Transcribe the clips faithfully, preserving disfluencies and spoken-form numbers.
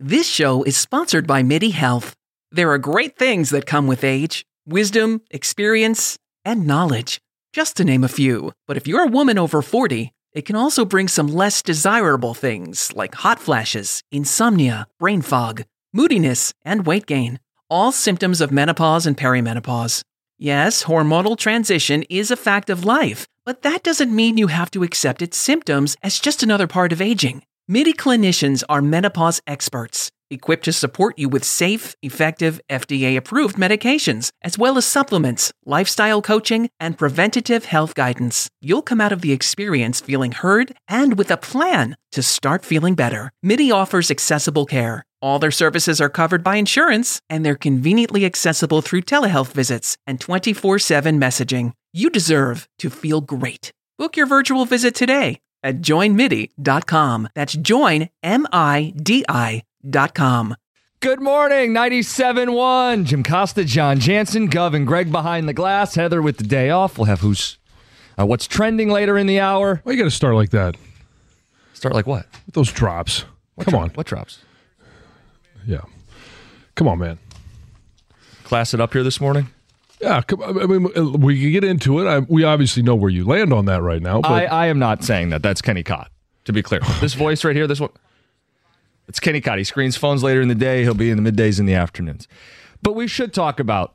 This show is sponsored by MIDI Health. There are great things that come with age, wisdom, experience, and knowledge, just to name a few. But if you're a woman over forty, it can also bring some less desirable things like hot flashes, insomnia, brain fog, moodiness, and weight gain. All symptoms of menopause and perimenopause. Yes, hormonal transition is a fact of life, but that doesn't mean you have to accept its symptoms as just another part of aging. MIDI clinicians are menopause experts, equipped to support you with safe, effective, F D A-approved medications, as well as supplements, lifestyle coaching, and preventative health guidance. You'll come out of the experience feeling heard and with a plan to start feeling better. MIDI offers accessible care. All their services are covered by insurance, and they're conveniently accessible through telehealth visits and twenty-four seven messaging. You deserve to feel great. Book your virtual visit today at join midi dot com. That's join, M I D I dot com. Good morning, ninety-seven point one. Jim Costa, John Jansen, Gov, and Greg behind the glass. Heather with the day off. We'll have who's uh, what's trending later in the hour. Why you got to start like that? Start like what? With those drops. What Come dro- on. What drops? Yeah. Come on, man. Class it up here this morning? Yeah, come, I mean, we can get into it. I, we obviously know where you land on that right now. But I, I am not saying that. That's Kenny Cott, to be clear. This voice right here, this one, it's Kenny Cott. He screens phones later in the day. He'll be in the middays and the afternoons. But we should talk about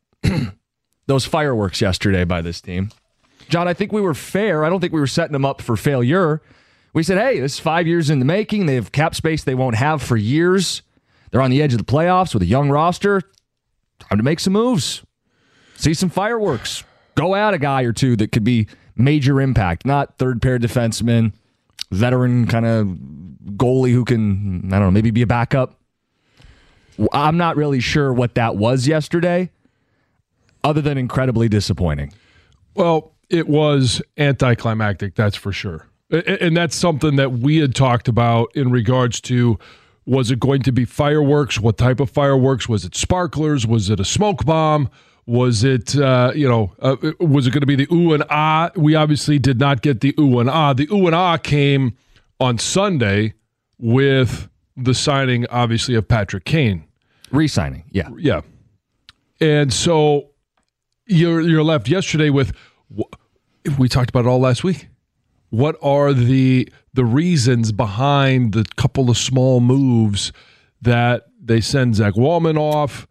those fireworks yesterday by this team. John, I think we were fair. I don't think we were setting them up for failure. We said, hey, this is five years in the making. They have cap space they won't have for years. They're on the edge of the playoffs with a young roster. Time to make some moves. See some fireworks. Go at a guy or two that could be major impact, not third-pair defenseman, veteran kind of goalie who can, I don't know, maybe be a backup. I'm not really sure what that was yesterday, other than incredibly disappointing. Well, it was anticlimactic, that's for sure. And that's something that we had talked about in regards to, was it going to be fireworks? What type of fireworks? Was it sparklers? Was it a smoke bomb? Was it, uh, you know, uh, was it going to be the ooh and ah? We obviously did not get the ooh and ah. The ooh and ah came on Sunday with the signing, obviously, of Patrick Kane. Re-signing, yeah. Yeah. And so you're, you're left yesterday with, we talked about it all last week. What are the the reasons behind the couple of small moves that they send Zach Wallman off,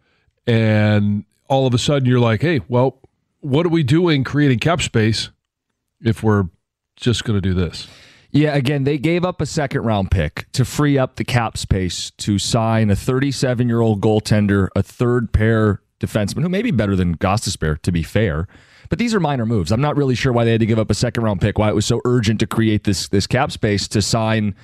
and all of a sudden you're like, hey, well, what are we doing creating cap space if we're just going to do this? Yeah, again, they gave up a second-round pick to free up the cap space to sign a thirty-seven-year-old goaltender, a third-pair defenseman, who may be better than Gostisbehere, to be fair. But these are minor moves. I'm not really sure why they had to give up a second-round pick, why it was so urgent to create this, this cap space to sign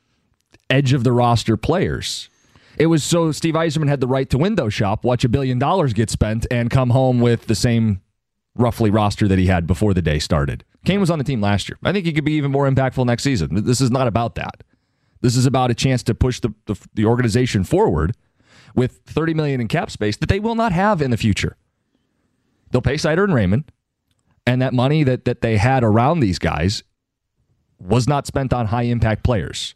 edge-of-the-roster players. It was so Steve Yzerman had the right to window shop, watch a billion dollars get spent, and come home with the same roughly roster that he had before the day started. Kane was on the team last year. I think he could be even more impactful next season. This is not about that. This is about a chance to push the, the, the organization forward with thirty million dollars in cap space that they will not have in the future. They'll pay Seider and Raymond, and that money that, that they had around these guys was not spent on high-impact players.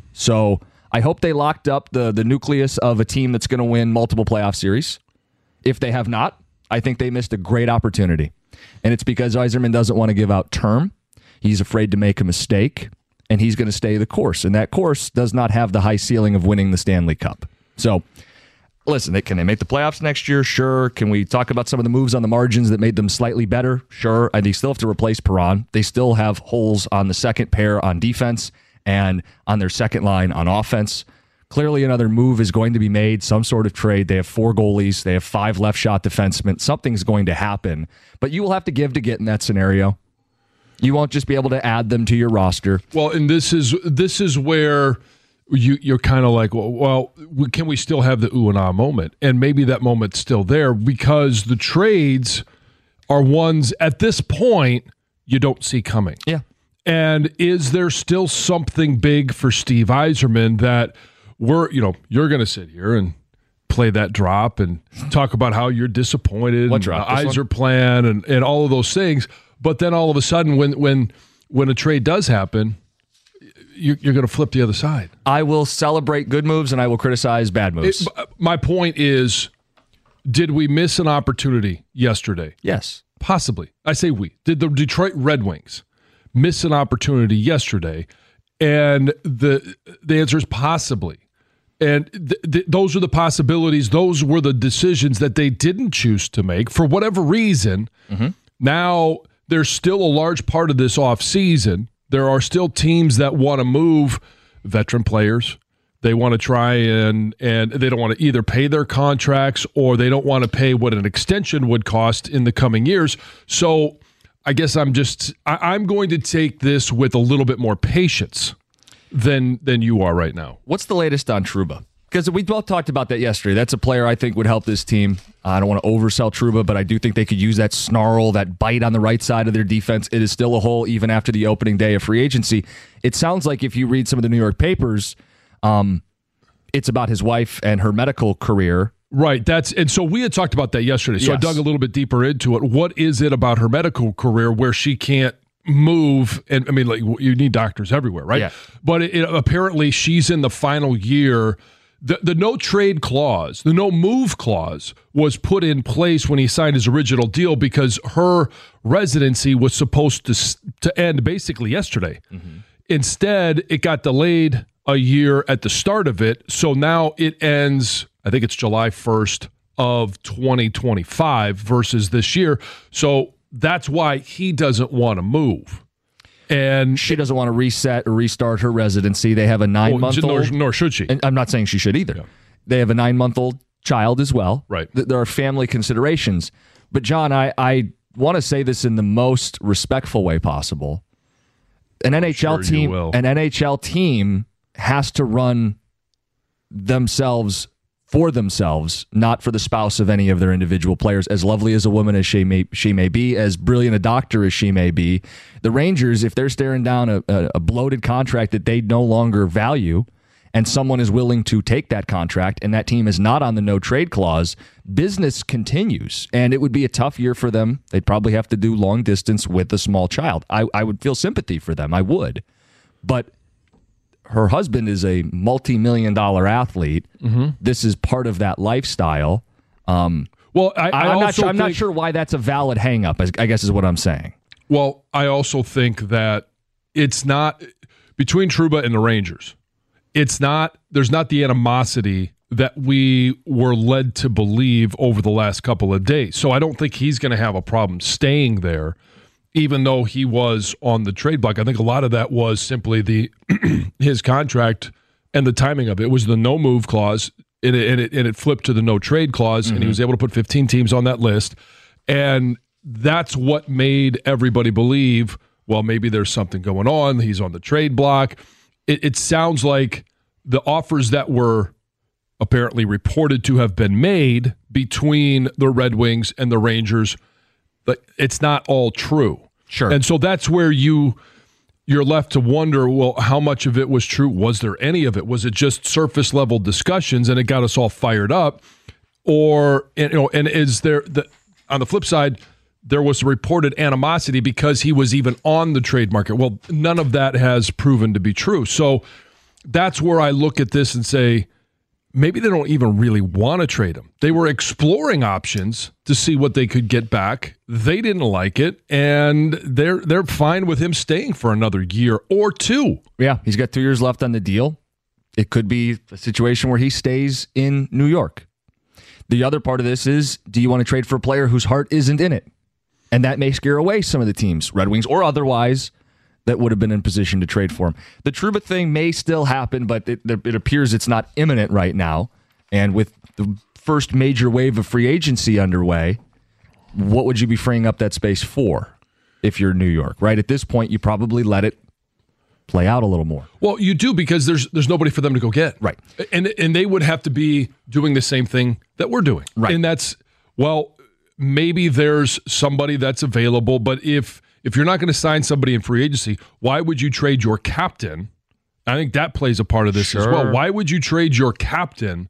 So I hope they locked up the, the nucleus of a team that's going to win multiple playoff series. If they have not, I think they missed a great opportunity. And it's because Yzerman doesn't want to give out term. He's afraid to make a mistake, and he's going to stay the course. And that course does not have the high ceiling of winning the Stanley Cup. So, listen, they, can they make the playoffs next year? Sure. Can we talk about some of the moves on the margins that made them slightly better? Sure. And they still have to replace Perron. They still have holes on the second pair on defense and on their second line on offense. Clearly another move is going to be made, some sort of trade. They have four goalies. They have five left shot defensemen. Something's going to happen. But you will have to give to get in that scenario. You won't just be able to add them to your roster. Well, and this is this is where you, you're kind of like, well, well, can we still have the ooh and ah moment? And maybe that moment's still there because the trades are ones at this point you don't see coming. Yeah. And is there still something big for Steve Yzerman that we're, you know, you're going to sit here and play that drop and talk about how you're disappointed, what and drop? the Yzer plan and, and all of those things. But then all of a sudden when when when a trade does happen, you're, you're going to flip the other side. I will celebrate good moves and I will criticize bad moves. It, my point is, did we miss an opportunity yesterday? Yes. Possibly. I say we. Did the Detroit Red Wings miss an opportunity yesterday? And the the answer is possibly. And th- th- those are the possibilities. Those were the decisions that they didn't choose to make for whatever reason. Mm-hmm. Now, there's still a large part of this offseason. There are still teams that want to move veteran players. They want to try and and they don't want to either pay their contracts or they don't want to pay what an extension would cost in the coming years. So I guess I'm just I, I'm going to take this with a little bit more patience than than you are right now. What's the latest on Trouba? Because we both talked about that yesterday. That's a player I think would help this team. I don't want to oversell Trouba, but I do think they could use that snarl, that bite on the right side of their defense. It is still a hole even after the opening day of free agency. It sounds like if you read some of the New York papers, um, it's about his wife and her medical career. Right. That's and so we had talked about that yesterday. So yes. I dug a little bit deeper into it. What is it about her medical career where she can't move? And I mean, like you need doctors everywhere, right? Yeah. But it, it, apparently she's in the final year. The, the no trade clause, the no move clause was put in place when he signed his original deal because her residency was supposed to to end basically yesterday. Mm-hmm. Instead, it got delayed a year at the start of it. So now it ends, I think it's July first of twenty twenty-five versus this year. So that's why he doesn't want to move. And she doesn't want to reset or restart her residency. They have a nine-month-old. Nor, nor should she. And I'm not saying she should either. Yeah. They have a nine-month-old child as well. Right. There are family considerations. But, John, I, I want to say this in the most respectful way possible. An N H L sure team, an N H L team has to run themselves for themselves, not for the spouse of any of their individual players. As lovely as a woman as she may she may be, as brilliant a doctor as she may be, the Rangers, if they're staring down a, a, a bloated contract that they no longer value, and someone is willing to take that contract, and that team is not on the no trade clause, business continues, and it would be a tough year for them. They'd probably have to do long distance with a small child. I, I would feel sympathy for them. I would, but her husband is a multi-million dollar athlete. Mm-hmm. This is part of that lifestyle. Um, well, I, I I'm, not sure, think, I'm not sure why that's a valid hang-up, I guess is what I'm saying. Well, I also think that it's not, between Trouba and the Rangers, it's not, there's not the animosity that we were led to believe over the last couple of days. So I don't think he's going to have a problem staying there, even though he was on the trade block. I think a lot of that was simply the his contract and the timing of it. It was the no move clause, and it, and it, and it flipped to the no trade clause, mm-hmm. and he was able to put fifteen teams on that list. And that's what made everybody believe, well, maybe there's something going on. He's on the trade block. It, it sounds like the offers that were apparently reported to have been made between the Red Wings and the Rangers, but it's not all true. Sure. And so that's where you you're left to wonder, well, how much of it was true? Was there any of it? Was it just surface level discussions and it got us all fired up? Or you know, and is there the on the flip side, there was reported animosity because he was even on the trade market. Well, none of that has proven to be true. So that's where I look at this and say, maybe they don't even really want to trade him. They were exploring options to see what they could get back. They didn't like it, and they're they're fine with him staying for another year or two. Yeah, he's got two years left on the deal. It could be a situation where he stays in New York. The other part of this is, do you want to trade for a player whose heart isn't in it? And that may scare away some of the teams, Red Wings or otherwise, that would have been in position to trade for him. The Trouba thing may still happen, but it, it appears it's not imminent right now. And with the first major wave of free agency underway, what would you be freeing up that space for if you're New York? Right at this point, you probably let it play out a little more. Well, you do, because there's there's nobody for them to go get. Right. And and they would have to be doing the same thing that we're doing. Right. And that's, well, maybe there's somebody that's available, but if if you're not going to sign somebody in free agency, why would you trade your captain? I think that plays a part of this sure. as well. Why would you trade your captain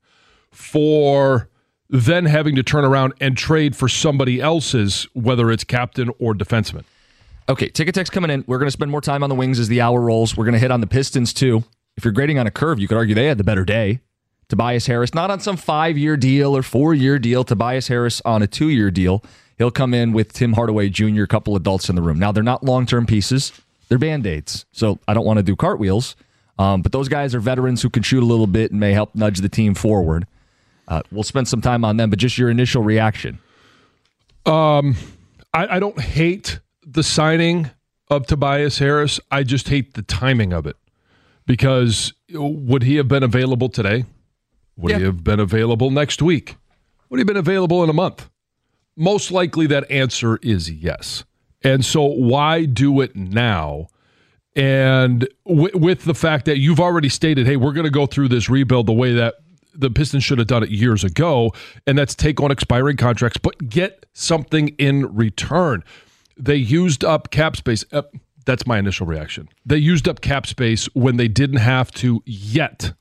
for then having to turn around and trade for somebody else's, whether it's captain or defenseman? Okay, ticket text coming in. We're going to spend more time on the Wings as the hour rolls. We're going to hit on the Pistons, too. If you're grading on a curve, you could argue they had the better day. Tobias Harris, not on some five-year deal or four-year deal. Tobias Harris on a two-year deal. He'll come in with Tim Hardaway Junior, a couple adults in the room. Now, they're not long-term pieces. They're Band-Aids, so I don't want to do cartwheels. Um, but those guys are veterans who can shoot a little bit and may help nudge the team forward. Uh, we'll spend some time on them, but just your initial reaction. Um, I, I don't hate the signing of Tobias Harris. I just hate the timing of it. Because would he have been available today? Would yeah. he have been available next week? Would he have been available in a month? Most likely that answer is yes. And so why do it now? And w- with the fact that you've already stated, hey, we're going to go through this rebuild the way that the Pistons should have done it years ago, and that's take on expiring contracts, but get something in return. They used up cap space. Uh, that's my initial reaction. They used up cap space when they didn't have to yet.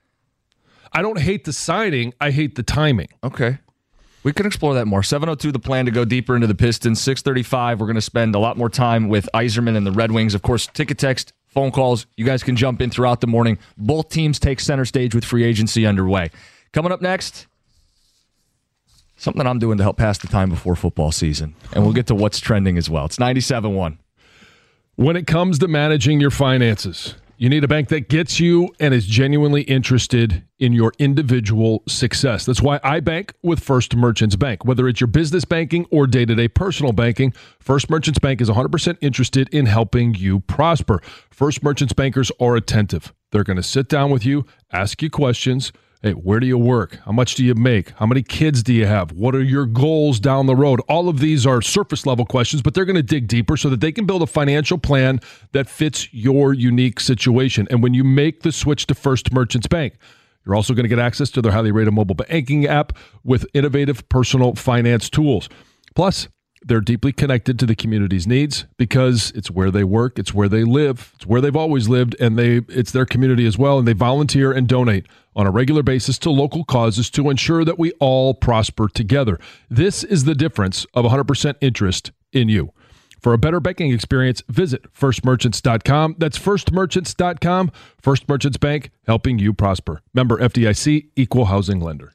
I don't hate the signing. I hate the timing. Okay. We can explore that more. seven oh two, the plan to go deeper into the Pistons. six thirty-five, we're going to spend a lot more time with Yzerman and the Red Wings. Of course, ticket text, phone calls. You guys can jump in throughout the morning. Both teams take center stage with free agency underway. Coming up next, something I'm doing to help pass the time before football season. And we'll get to what's trending as well. It's ninety-seven one. When it comes to managing your finances, you need a bank that gets you and is genuinely interested in your individual success. That's why I bank with First Merchants Bank. Whether it's your business banking or day-to-day personal banking, First Merchants Bank is one hundred percent interested in helping you prosper. First Merchants bankers are attentive. They're going to sit down with you, ask you questions. Hey, where do you work? How much do you make? How many kids do you have? What are your goals down the road? All of these are surface level questions, but they're going to dig deeper so that they can build a financial plan that fits your unique situation. And when you make the switch to First Merchants Bank, you're also going to get access to their highly rated mobile banking app with innovative personal finance tools. Plus, they're deeply connected to the community's needs because it's where they work, it's where they live, it's where they've always lived, and they it's their community as well, and they volunteer and donate on a regular basis to local causes to ensure that we all prosper together. This is the difference of one hundred percent interest in you. For a better banking experience, visit first merchants dot com. That's first merchants dot com. First Merchants Bank, helping you prosper. Member F D I C, Equal Housing Lender.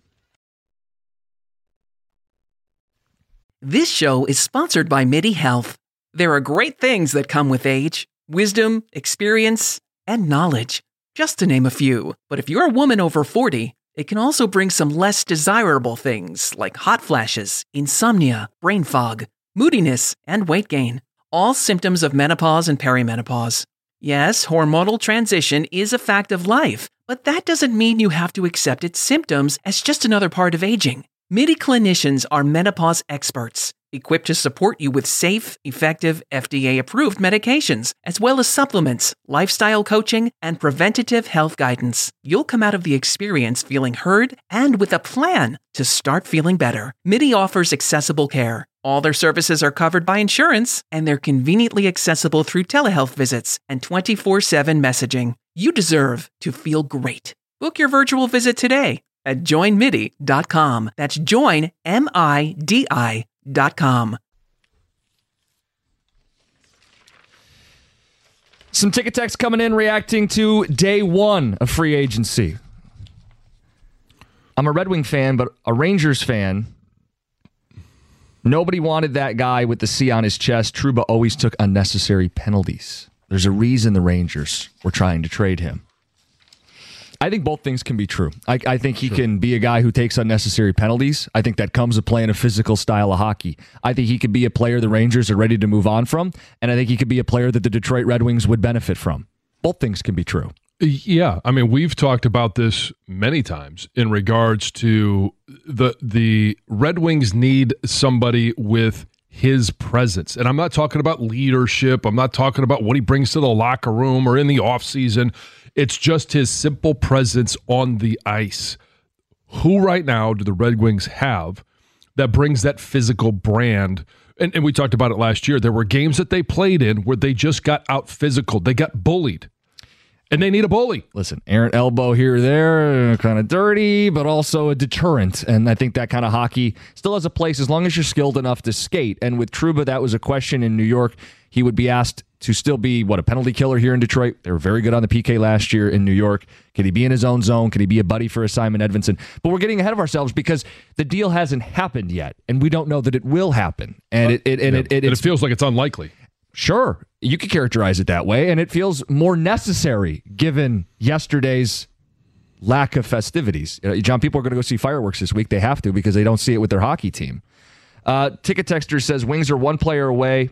This show is sponsored by MIDI Health. There are great things that come with age: wisdom, experience, and knowledge, just to name a few. But if you're a woman over forty, it can also bring some less desirable things like hot flashes, insomnia, brain fog, moodiness, and weight gain, all symptoms of menopause and perimenopause. Yes, hormonal transition is a fact of life, but that doesn't mean you have to accept its symptoms as just another part of aging. MIDI clinicians are menopause experts, equipped to support you with safe, effective, F D A-approved medications, as well as supplements, lifestyle coaching, and preventative health guidance. You'll come out of the experience feeling heard and with a plan to start feeling better. MIDI offers accessible care. All their services are covered by insurance, and they're conveniently accessible through telehealth visits and twenty-four seven messaging. You deserve to feel great. Book your virtual visit today at join midi dot com. That's join, M I D I dot com. Some ticket text coming in reacting to day one of free agency. I'm a Red Wing fan, but a Rangers fan. Nobody wanted that guy with the C on his chest. Trouba always took unnecessary penalties. There's a reason the Rangers were trying to trade him. I think both things can be true. I, I think he sure. can be a guy who takes unnecessary penalties. I think that comes with playing a physical style of hockey. I think he could be a player the Rangers are ready to move on from, and I think he could be a player that the Detroit Red Wings would benefit from. Both things can be true. Yeah, I mean, we've talked about this many times in regards to the the Red Wings need somebody with his presence. And I'm not talking about leadership. I'm not talking about what he brings to the locker room or in the offseason. It's just his simple presence on the ice. Who right now do the Red Wings have that brings that physical brand? And, and we talked about it last year. There were games that they played in where they just got out physical. They got bullied. And they need a bully. Listen, errant elbow here or there, kind of dirty, but also a deterrent. And I think that kind of hockey still has a place as long as you're skilled enough to skate. And with Trouba, that was a question in New York. He would be asked to still be, what, a penalty killer here in Detroit. They were very good on the P K last year in New York. Can he be in his own zone? Can he be a buddy for a Simon Edvinsson? But we're getting ahead of ourselves because the deal hasn't happened yet, and we don't know that it will happen. And it, it, and yeah. it, it, and it feels like it's unlikely. Sure, you could characterize it that way, and it feels more necessary given yesterday's lack of festivities. Uh, John, people are going to go see fireworks this week. They have to because they don't see it with their hockey team. Uh, Ticket Texter says Wings are one player away.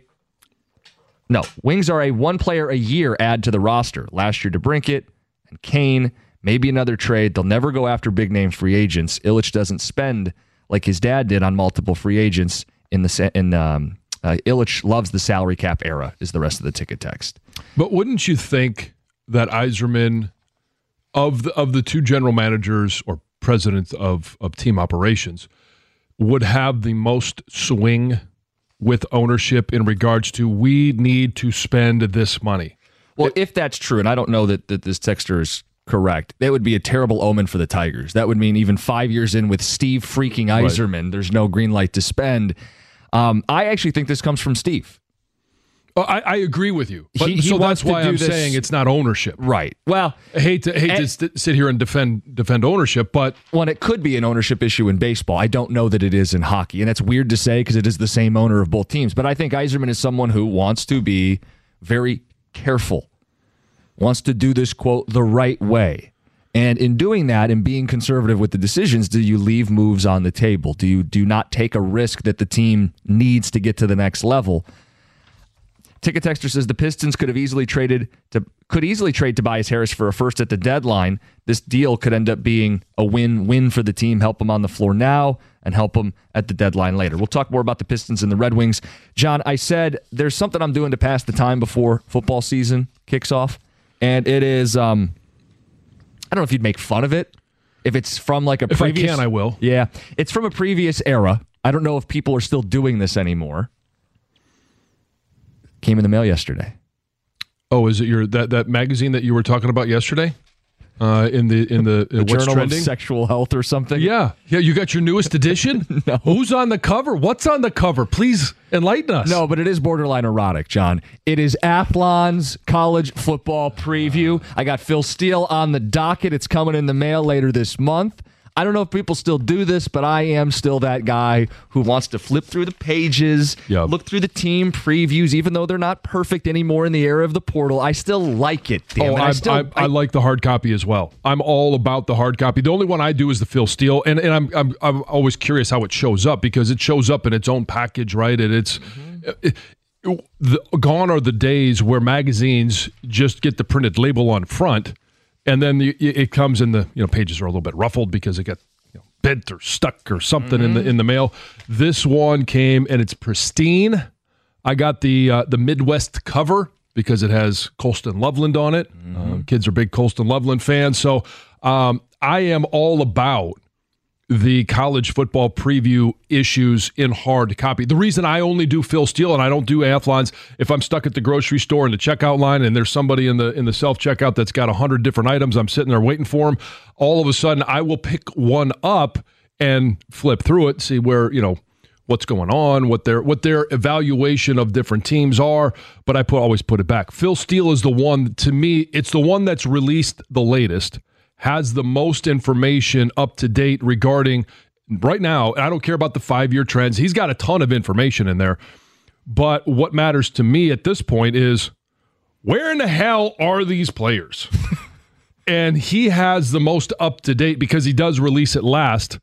No, Wings are a one player a year add to the roster. Last year, DeBrincat and Kane, maybe another trade. They'll never go after big name free agents. Ilitch doesn't spend like his dad did on multiple free agents in the in um, uh, Ilitch loves the salary cap era. Is the rest of the ticket text. But wouldn't you think that Yzerman, of the of the two general managers or presidents of of team operations, would have the most swing with ownership in regards to we need to spend this money? Well, if that's true, and I don't know that, that this texter is correct, that would be a terrible omen for the Tigers. That would mean even five years in with Steve freaking Yzerman, right, there's no green light to spend. Um, I actually think this comes from Steve. Oh, I, I agree with you. But, he, he so that's why I'm this, saying it's not ownership. Right. Well, I hate to hate and, to st- sit here and defend defend ownership, but when it could be an ownership issue in baseball, I don't know that it is in hockey. And that's weird to say because it is the same owner of both teams. But I think Yzerman is someone who wants to be very careful, wants to do this, quote, the right way. And in doing that and being conservative with the decisions, do you leave moves on the table? Do you do not take a risk that the team needs to get to the next level? Ticket Texter says the Pistons could have easily traded to could easily trade Tobias Harris for a first at the deadline. This deal could end up being a win-win for the team, help them on the floor now and help them at the deadline later. We'll talk more about the Pistons and the Red Wings. John, I said there's something I'm doing to pass the time before football season kicks off, and it is um, I don't know if you'd make fun of it. If it's from like a if previous... If I can, I will. Yeah. It's from a previous era. I don't know if people are still doing this anymore. Came in the mail yesterday. Oh, is it your that, that magazine that you were talking about yesterday? Uh, in the in the, the what's Journal trending? Of Sexual Health or something? Yeah. Yeah, you got your newest edition? No. Who's on the cover? What's on the cover? Please enlighten us. No, but it is borderline erotic, John. It is Athlon's college football preview. I got Phil Steele on the docket. It's coming in the mail later this month. I don't know if people still do this, but I am still that guy who wants to flip through the pages, yep. look through the team previews, even though they're not perfect anymore in the era of the portal. I still like it. Damn oh, it. I, I, still, I, I, I like the hard copy as well. I'm all about the hard copy. The only one I do is the Phil Steele, and, and I'm, I'm I'm always curious how it shows up because it shows up in its own package, right? And it's mm-hmm. it, it, the, gone are the days where magazines just get the printed label on front. And then the, it comes in the, you know, pages are a little bit ruffled because it got, you know, bent or stuck or something mm-hmm. in the in the mail. This one came and it's pristine. I got the uh, the Midwest cover because it has Colston Loveland on it. Mm-hmm. Um, kids are big Colston Loveland fans, so um, I am all about the college football preview issues in hard copy. The reason I only do Phil Steele and I don't do Athlons, if I'm stuck at the grocery store in the checkout line and there's somebody in the in the self-checkout that's got one hundred different items, I'm sitting there waiting for them, all of a sudden I will pick one up and flip through it, see where, you know, what's going on, what their what their evaluation of different teams are, but I put always put it back. Phil Steele is the one, to me, it's the one that's released the latest, has the most information up to date regarding right now. I don't care about the five-year trends. He's got a ton of information in there. But what matters to me at this point is where in the hell are these players? And he has the most up to date because he does release it last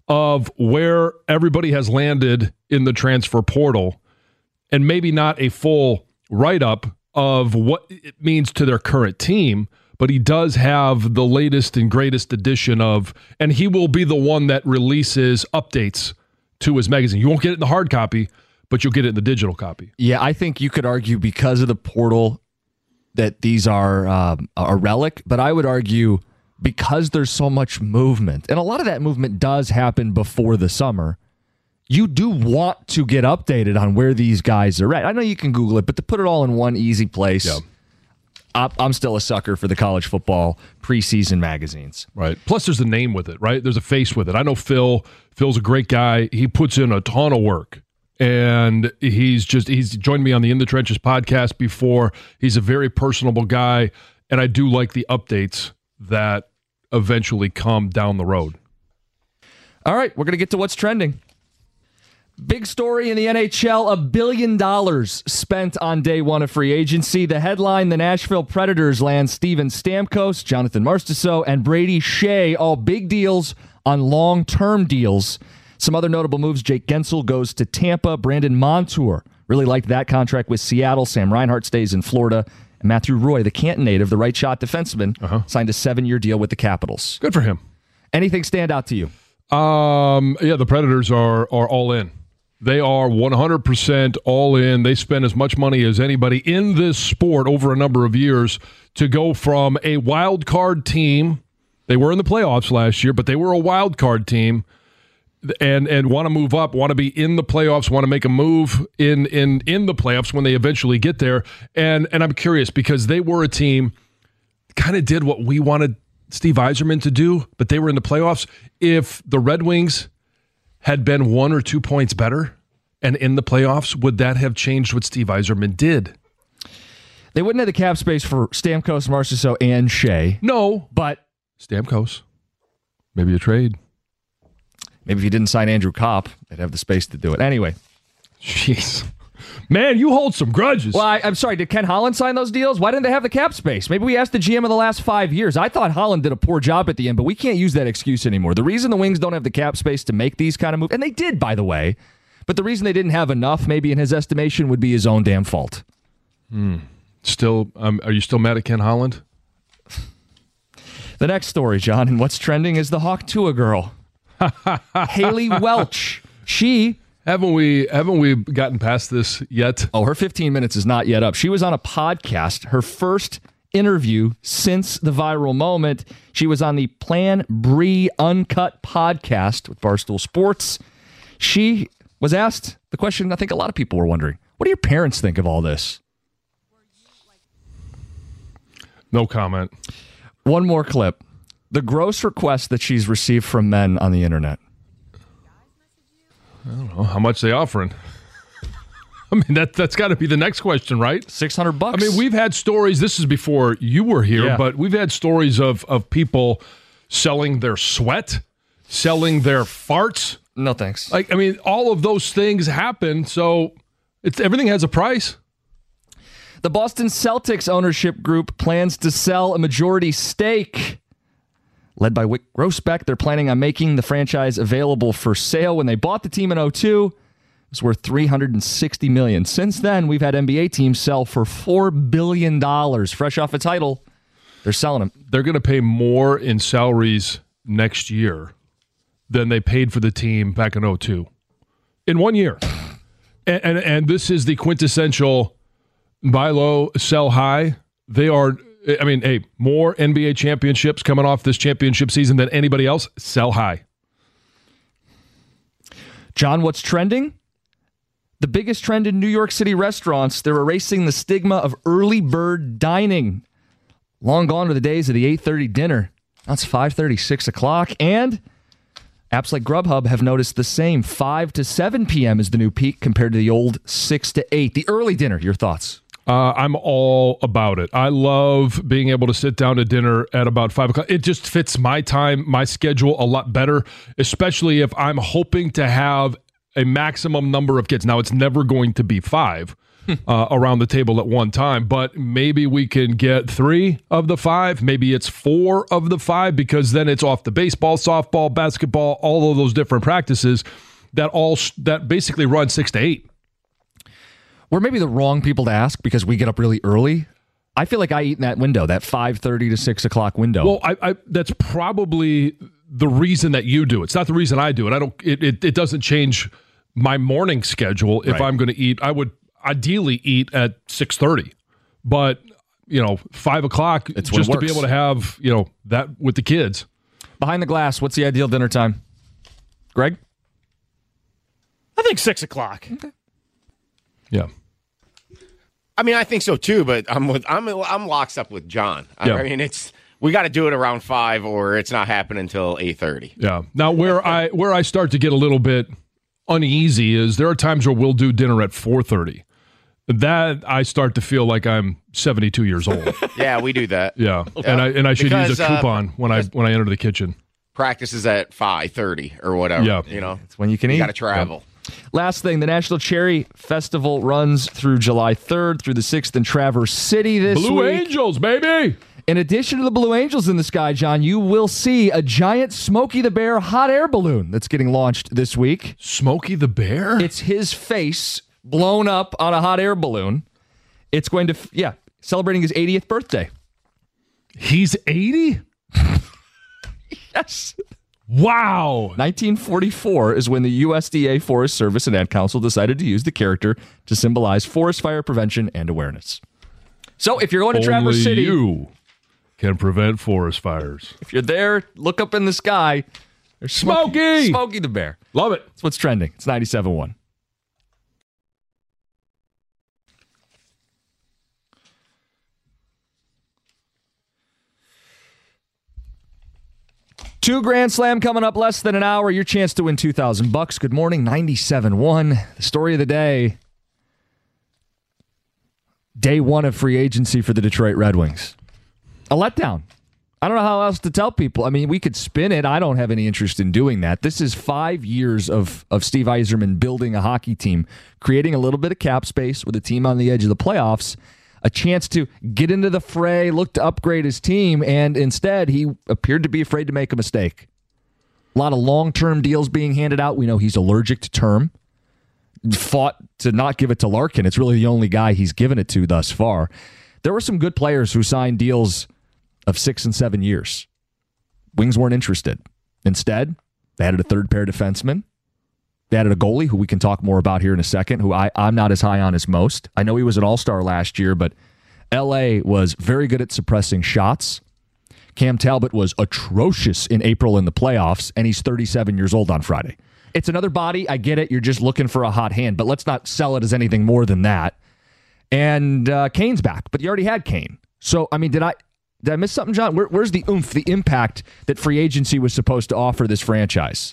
of where everybody has landed in the transfer portal and maybe not a full write-up of what it means to their current team. But he does have the latest and greatest edition of, and he will be the one that releases updates to his magazine. You won't get it in the hard copy, but you'll get it in the digital copy. Yeah, I think you could argue because of the portal that these are um, a relic, but I would argue because there's so much movement, and a lot of that movement does happen before the summer, you do want to get updated on where these guys are at. I know you can Google it, but to put it all in one easy place... Yeah. I'm still a sucker for the college football preseason magazines. Right. Plus, there's a name with it, right? There's a face with it. I know Phil. Phil's a great guy. He puts in a ton of work and he's just he's joined me on the In the Trenches podcast before. He's a very personable guy, and I do like the updates that eventually come down the road. All right, we're going to get to what's trending. Big story in the N H L, a billion dollars spent on day one of free agency. The headline, the Nashville Predators land Steven Stamkos, Jonathan Marchessault, and Brady Shea, all big deals on long-term deals. Some other notable moves, Jake Gensel goes to Tampa. Brandon Montour, really liked that contract with Seattle. Sam Reinhart stays in Florida. And Matthew Roy, the Canton native, the right shot defenseman, uh-huh. signed a seven-year deal with the Capitals. Good for him. Anything stand out to you? Um, yeah, the Predators are are all in. They are one hundred percent all in. They spend as much money as anybody in this sport over a number of years to go from a wild card team. They were in the playoffs last year, but they were a wild card team and and want to move up, want to be in the playoffs, want to make a move in in in the playoffs when they eventually get there. And and I'm curious because they were a team kind of did what we wanted Steve Yzerman to do, but they were in the playoffs. If the Red Wings had been one or two points better and in the playoffs, would that have changed what Steve Yzerman did? They wouldn't have the cap space for Stamkos, Marchessault, and Shea. No, but Stamkos, maybe a trade. Maybe if you didn't sign Andrew Kopp, they'd have the space to do it. Anyway. Jeez. Man, you hold some grudges. Well, I, I'm sorry. Did Ken Holland sign those deals? Why didn't they have the cap space? Maybe we asked the G M of the last five years. I thought Holland did a poor job at the end, but we can't use that excuse anymore. The reason the Wings don't have the cap space to make these kind of moves, and they did, by the way, but the reason they didn't have enough, maybe in his estimation, would be his own damn fault. Hmm. Still, um, are you still mad at Ken Holland? The next story, John, and what's trending is the Hawk Tuah girl. Haley Welch. She... Haven't we haven't we gotten past this yet? Oh, her fifteen minutes is not yet up. She was on a podcast, her first interview since the viral moment. She was on the Plan Bree Uncut podcast with Barstool Sports. She was asked the question I think a lot of people were wondering. What do your parents think of all this? No comment. One more clip. The gross requests that she's received from men on the internet. I don't know how much they offering. I mean, that that's got to be the next question, right? Six hundred bucks. I mean, we've had stories. This is before you were here, yeah. but we've had stories of of people selling their sweat, selling their farts. No thanks. Like, I mean, all of those things happen. So it's everything has a price. The Boston Celtics ownership group plans to sell a majority stake. Led by Wyc Grousbeck, they're planning on making the franchise available for sale. When they bought the team in oh two, it was worth three hundred sixty million dollars. Since then, we've had N B A teams sell for four billion dollars. Fresh off a title, they're selling them. They're going to pay more in salaries next year than they paid for the team back in oh two. In one year. And, and, and this is the quintessential buy low, sell high. They are... I mean, hey, more N B A championships coming off this championship season than anybody else. Sell high. John, what's trending? The biggest trend in New York City restaurants, they're erasing the stigma of early bird dining. Long gone are the days of the eight thirty dinner. Now it's five thirty, six o'clock. And apps like Grubhub have noticed the same. five to seven p.m. is the new peak compared to the old six to eight. The early dinner, your thoughts? Uh, I'm all about it. I love being able to sit down to dinner at about five o'clock. It just fits my time, my schedule a lot better, especially if I'm hoping to have a maximum number of kids. Now, it's never going to be five uh, around the table at one time, but maybe we can get three of the five. Maybe it's four of the five because then it's off the baseball, softball, basketball, all of those different practices that all that basically run six to eight. We're maybe the wrong people to ask because we get up really early. I feel like I eat in that window, that five thirty to six o'clock window. Well, I, I, that's probably the reason that you do it. It's not the reason I do it. I don't. It, it, it doesn't change my morning schedule. If right. I'm going to eat, I would ideally eat at six thirty. But, you know, five o'clock, it's just to be able to have, you know, that with the kids. Behind the glass, what's the ideal dinner time? Greg? I think six o'clock. Okay. Yeah. I mean, I think so too, but I'm with I'm I'm locked up with John. I, yeah. I mean, it's we got to do it around five, or it's not happening until eight thirty. Yeah. Now, where I where I start to get a little bit uneasy is there are times where we'll do dinner at four thirty. That I start to feel like I'm seventy-two years old. Yeah, we do that. Yeah, and I and I should Because, use a coupon uh, when I when I enter the kitchen. Practice is at five thirty or whatever. Yeah. You know, It's when you can you eat. got to travel. Last thing, the National Cherry Festival runs through July third through the sixth in Traverse City this Blue week. Angels, baby. In addition to the Blue Angels in the sky, John, you will see a giant Smokey the Bear hot air balloon that's getting launched this week. Smokey the Bear? It's his face blown up on a hot air balloon. It's going to, yeah, celebrating his eightieth birthday. He's eighty? Yes. Wow. nineteen forty-four is when the U S D A Forest Service and Ad Council decided to use the character to symbolize forest fire prevention and awareness. So if you're going to Traverse Only City, you can prevent forest fires. if you're there, look up in the sky. There's Smokey! Smokey the Bear. Love it. That's what's trending. It's ninety-seven point one. Two Grand Slam coming up less than an hour. Your chance to win two thousand bucks. Good morning, ninety-seven point one. The story of the day. Day one of free agency for the Detroit Red Wings. A letdown. I don't know how else to tell people. I mean, we could spin it. I don't have any interest in doing that. This is five years of, of Steve Yzerman building a hockey team, creating a little bit of cap space with a team on the edge of the playoffs, a chance to get into the fray, look to upgrade his team, and instead he appeared to be afraid to make a mistake. A lot of long-term deals being handed out. We know he's allergic to term. Fought to not give it to Larkin. It's really the only guy he's given it to thus far. There were some good players who signed deals of six and seven years. Wings weren't interested. Instead, they added a third pair defenseman. They added a goalie who we can talk more about here in a second, who I, I'm not as high on as most. I know he was an all-star last year, but L A was very good at suppressing shots. Cam Talbot was atrocious in April in the playoffs, and he's thirty-seven years old on Friday. It's another body. I get it. You're just looking for a hot hand, but let's not sell it as anything more than that. And uh, Kane's back, but you already had Kane. So, I mean, did I did I miss something, John? Where, where's the oomph, the impact that free agency was supposed to offer this franchise?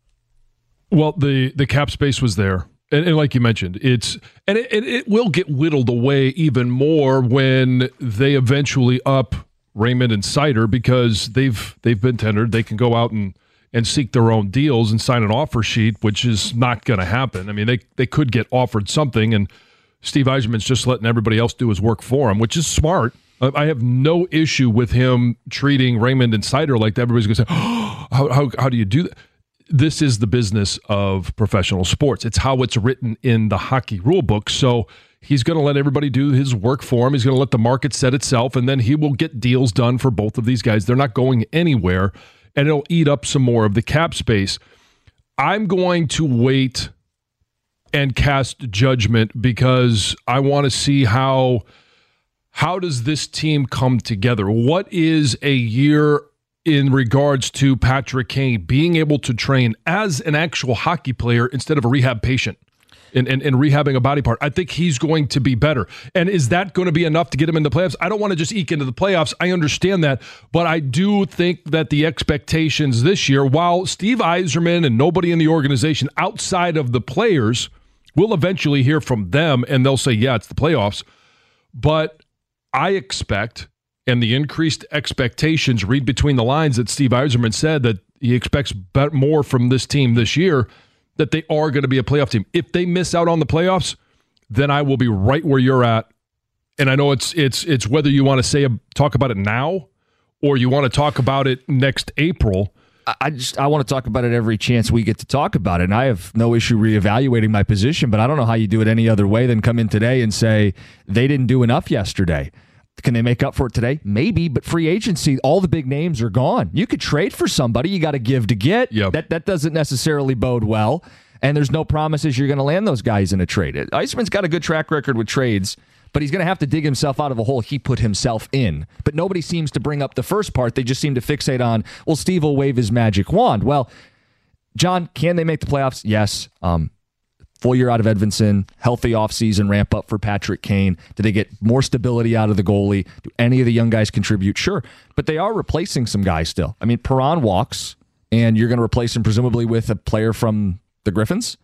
Well, the, the cap space was there. And, and like you mentioned, it's and it, it will get whittled away even more when they eventually up Raymond and Seider, because they've they've been tendered. They can go out and and seek their own deals and sign an offer sheet, which is not going to happen. I mean, they they could get offered something, and Steve Yzerman's just letting everybody else do his work for him, which is smart. I have no issue with him treating Raymond and Seider like that. Everybody's going to say, oh, how, how, how do you do that? This is the business of professional sports. It's how it's written in the hockey rule book. So he's going to let everybody do his work for him. He's going to let the market set itself, and then he will get deals done for both of these guys. They're not going anywhere, and it'll eat up some more of the cap space. I'm going to wait and cast judgment because I want to see how how does this team come together. What is a year in regards to Patrick Kane being able to train as an actual hockey player instead of a rehab patient and, and, and rehabbing a body part? I think he's going to be better. And is that going to be enough to get him in the playoffs? I don't want to just eke into the playoffs. I understand that. But I do think that the expectations this year, while Steve Yzerman and nobody in the organization outside of the players will eventually hear from them and they'll say, yeah, it's the playoffs. But I expect, and the increased expectations, read between the lines that Steve Yzerman said that he expects more from this team this year, that they are going to be a playoff team. If they miss out on the playoffs, then I will be right where you're at. And I know it's it's it's whether you want to say talk about it now or you want to talk about it next April. I just I want to talk about it every chance we get to talk about it. And I have no issue reevaluating my position, but I don't know how you do it any other way than come in today and say they didn't do enough yesterday. Can they make up for it today? Maybe, but free agency, all the big names are gone. You could trade for somebody. You got to give to get. Yep. That that doesn't necessarily bode well. And there's no promises you're going to land those guys in a trade. Yzerman's got a good track record with trades, but he's going to have to dig himself out of a hole he put himself in. But nobody seems to bring up the first part. They just seem to fixate on, well, Steve will wave his magic wand. Well, John, can they make the playoffs? Yes. Um, full year out of Edvinsson, healthy offseason ramp up for Patrick Kane. Do they get more stability out of the goalie? Do any of the young guys contribute? Sure. But they are replacing some guys still. I mean, Perron walks, and you're going to replace him presumably with a player from the Griffins.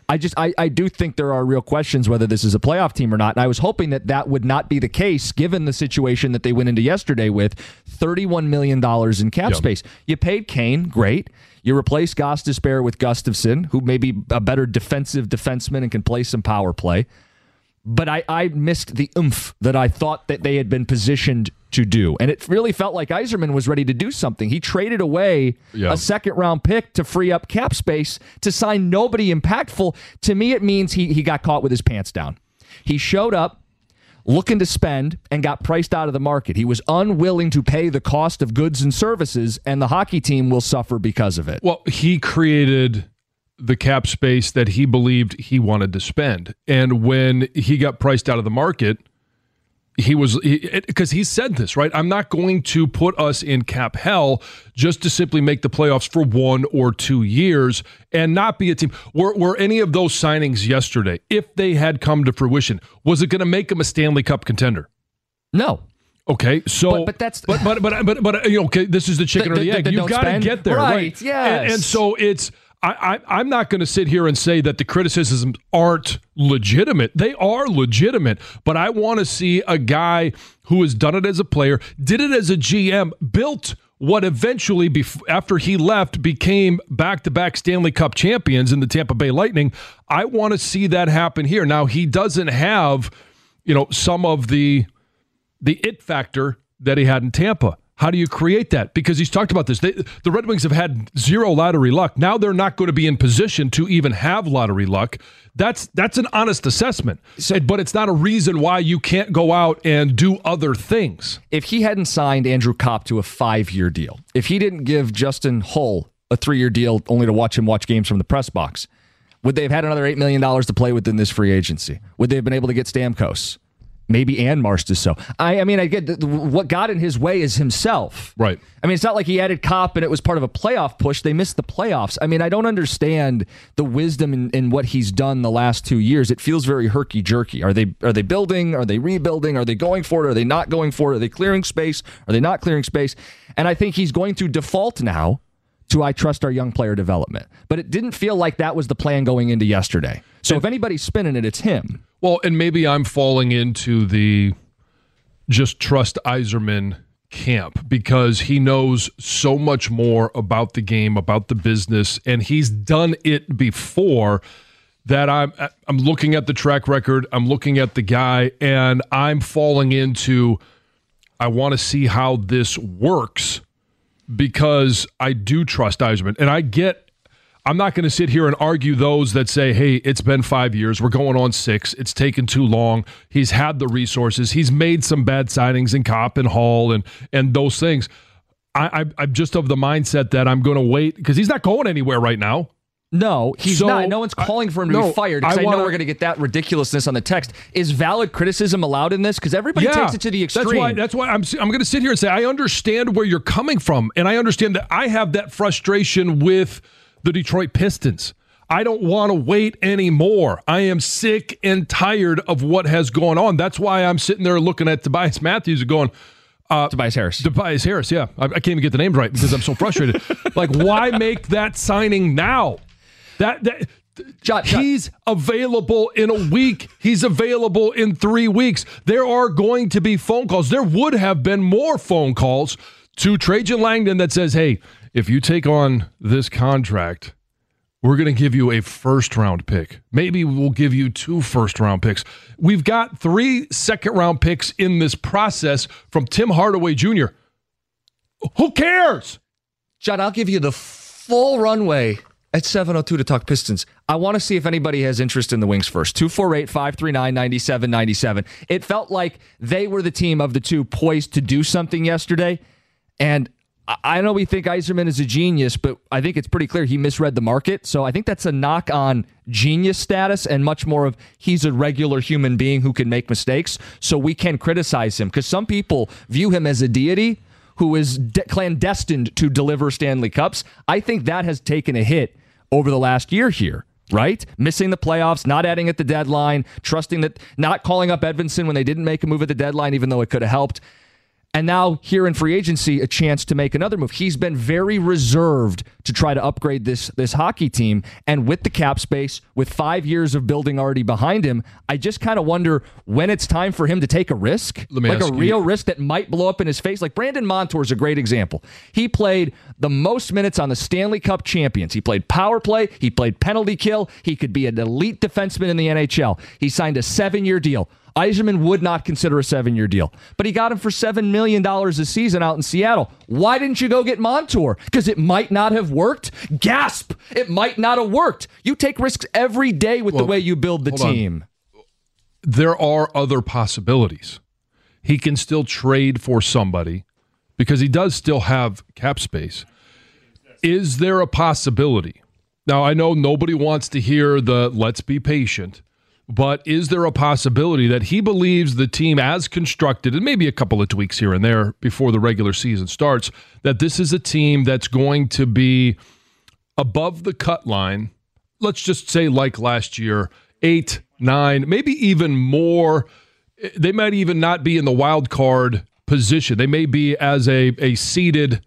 I just I, I do think there are real questions whether this is a playoff team or not. And I was hoping that that would not be the case given the situation that they went into yesterday with thirty-one million dollars in cap yep. space. You paid Kane, great. You replace Gostisbehere with Gustafsson, who may be a better defensive defenseman and can play some power play. But I, I missed the oomph that I thought that they had been positioned to do. And it really felt like Yzerman was ready to do something. He traded away yeah. a second-round pick to free up cap space to sign nobody impactful. To me, it means he, he got caught with his pants down. He showed up looking to spend and got priced out of the market. He was unwilling to pay the cost of goods and services, and the hockey team will suffer because of it. Well, he created the cap space that he believed he wanted to spend. And when he got priced out of the market, he was, because he, he said this, right? I'm not going to put us in cap hell just to simply make the playoffs for one or two years and not be a team. Were, were any of those signings yesterday, if they had come to fruition, was it going to make him a Stanley Cup contender? No. Okay, so but, but that's but but but but, but you know, okay, this is the chicken the, or the, the egg. the You've got to get there, right? right? Yes. And, and so it's. I, I, I'm not going to sit here and say that the criticisms aren't legitimate. They are legitimate, but I want to see a guy who has done it as a player, did it as a G M, built what eventually, bef- after he left, became back-to-back Stanley Cup champions in the Tampa Bay Lightning. I want to see that happen here. Now, he doesn't have, you know, some of the the it factor that he had in Tampa. How do you create that? Because he's talked about this. They, the Red Wings have had zero lottery luck. Now they're not going to be in position to even have lottery luck. That's that's an honest assessment. So, but it's not a reason why you can't go out and do other things. If he hadn't signed Andrew Kopp to a five-year deal, if he didn't give Justin Hull a three-year deal only to watch him watch games from the press box, would they have had another eight million dollars to play with in this free agency? Would they have been able to get Stamkos? Maybe and Marst is so. I, I mean, I get the, the, what got in his way is himself. Right. I mean, it's not like he added Kopp and it was part of a playoff push. They missed the playoffs. I mean, I don't understand the wisdom in, in what he's done the last two years. It feels very herky-jerky. Are they are they building? Are they rebuilding? Are they going for it? Are they not going for it? Are they clearing space? Are they not clearing space? And I think he's going to default now to I trust our young player development. But it didn't feel like that was the plan going into yesterday. So if anybody's spinning it, it's him. Well, and maybe I'm falling into the just trust Yzerman camp because he knows so much more about the game, about the business, and he's done it before that I'm I'm looking at the track record, I'm looking at the guy, and I'm falling into I want to see how this works because I do trust Yzerman. And I get I'm not going to sit here and argue those that say, hey, it's been five years. We're going on six. It's taken too long. He's had the resources. He's made some bad signings in Kopp and Hall and, and those things. I, I, I'm just of the mindset that I'm going to wait because he's not going anywhere right now. No, he's so, not. No one's calling for him to I, be fired because I, I wanna, know we're going to get that ridiculousness on the text. Is valid criticism allowed in this? Because everybody yeah, takes it to the extreme. That's why, that's why I'm, I'm going to sit here and say I understand where you're coming from, and I understand that I have that frustration with the Detroit Pistons. I don't want to wait anymore. I am sick and tired of what has gone on. That's why I'm sitting there looking at Tobias Matthews and going, uh, Tobias Harris. Tobias Harris, yeah. I, I can't even get the names right because I'm so frustrated. Like, why make that signing now? That that John, John. He's available in a week. He's available in three weeks. There are going to be phone calls. There would have been more phone calls to Trajan Langdon that says, hey, if you take on this contract, we're going to give you a first-round pick. Maybe we'll give you two first-round picks. We've got three second-round picks in this process from Tim Hardaway Junior Who cares? John, I'll give you the full runway at seven oh two to talk Pistons. I want to see if anybody has interest in the Wings first. two four eight, five three nine, nine seven nine seven. It felt like they were the team of the two poised to do something yesterday, and I know we think Yzerman is a genius, but I think it's pretty clear he misread the market. So I think that's a knock on genius status and much more of he's a regular human being who can make mistakes. So we can criticize him because some people view him as a deity who is de- clandestined to deliver Stanley Cups. I think that has taken a hit over the last year here. Right? Missing the playoffs, not adding at the deadline, trusting that, not calling up Edvinsson when they didn't make a move at the deadline, even though it could have helped. And now here in free agency, a chance to make another move. He's been very reserved to try to upgrade this this hockey team. And with the cap space, with five years of building already behind him, I just kind of wonder when it's time for him to take a risk. Let me like ask a you. real risk that might blow up in his face. Like Brandon Montour is a great example. He played the most minutes on the Stanley Cup champions. He played power play. He played penalty kill. He could be an elite defenseman in the N H L. He signed a seven-year deal. Yzerman would not consider a seven-year deal, but he got him for seven million dollars a season out in Seattle. Why didn't you go get Montour? Because it might not have worked? Gasp! It might not have worked. You take risks every day with Well, the way you build the hold on. team. There are other possibilities. He can still trade for somebody because he does still have cap space. Is there a possibility? Now, I know nobody wants to hear the let's be patient, but is there a possibility that he believes the team as constructed, and maybe a couple of tweaks here and there before the regular season starts, that this is a team that's going to be above the cut line, let's just say like last year, eight, nine, maybe even more. They might even not be in the wild card position. They may be as a, a seeded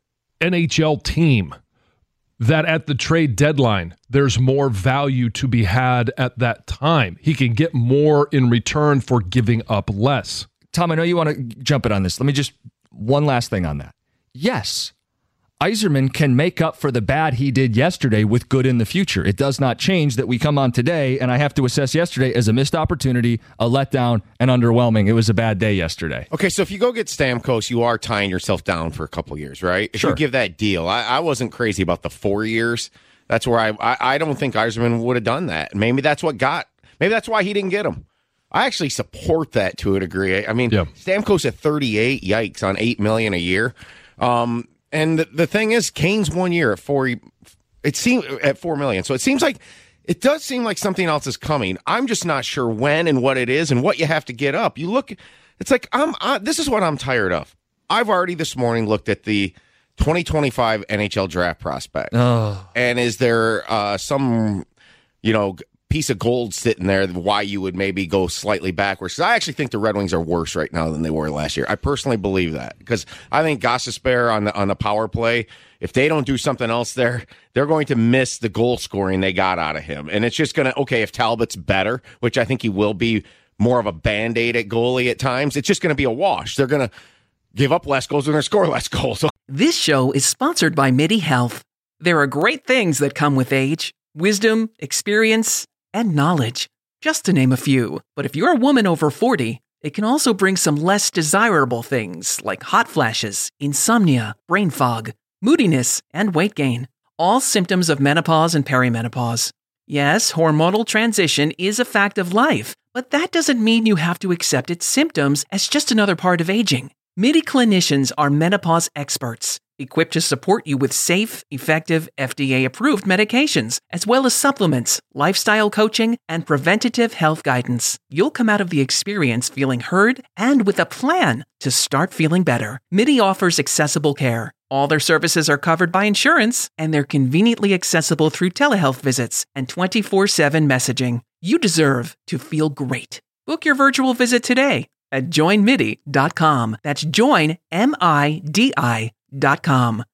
N H L team. That at the trade deadline, there's more value to be had at that time. He can get more in return for giving up less. Tom, I know you want to jump in on this. Let me just, one last thing on that. Yes, Yzerman can make up for the bad he did yesterday with good in the future. It does not change that we come on today, and I have to assess yesterday as a missed opportunity, a letdown, and underwhelming. It was a bad day yesterday. Okay, so if you go get Stamkos, you are tying yourself down for a couple years, right? If Sure. you give that deal, I, I wasn't crazy about the four years. That's where I I, I don't think Yzerman would have done that. Maybe that's what got. Maybe that's why he didn't get him. I actually support that to a degree. I mean, Yeah. Stamkos at thirty-eight, yikes, on eight million a year. Um, and the, the thing is, Kane's one year at four. It seemed at four million. So it seems like it does seem like something else is coming. I'm just not sure when and what it is and what you have to get up. You look, it's like I'm. I, this is what I'm tired of. I've already this morning looked at the twenty twenty-five N H L draft prospect. Oh. And is there uh, some, you know, piece of gold sitting there why you would maybe go slightly backwards? 'Cause I actually think the Red Wings are worse right now than they were last year. I personally believe that because I think Gostisbehere on the on the power play, if they don't do something else there, they're going to miss the goal scoring they got out of him. And it's just going to, okay, if Talbot's better, which I think he will be more of a Band-Aid at goalie at times, it's just going to be a wash. They're going to give up less goals, they're going to score less goals. This show is sponsored by MIDI Health. There are great things that come with age, wisdom, experience, and knowledge, just to name a few. But if you're a woman over forty, it can also bring some less desirable things like hot flashes, insomnia, brain fog, moodiness, and weight gain. All symptoms of menopause and perimenopause. Yes, hormonal transition is a fact of life, but that doesn't mean you have to accept its symptoms as just another part of aging. MIDI clinicians are menopause experts, equipped to support you with safe, effective, F D A-approved medications, as well as supplements, lifestyle coaching, and preventative health guidance. You'll come out of the experience feeling heard and with a plan to start feeling better. MIDI offers accessible care. All their services are covered by insurance, and they're conveniently accessible through telehealth visits and twenty-four seven messaging. You deserve to feel great. Book your virtual visit today at join midi dot com. That's join, M I D I dot com.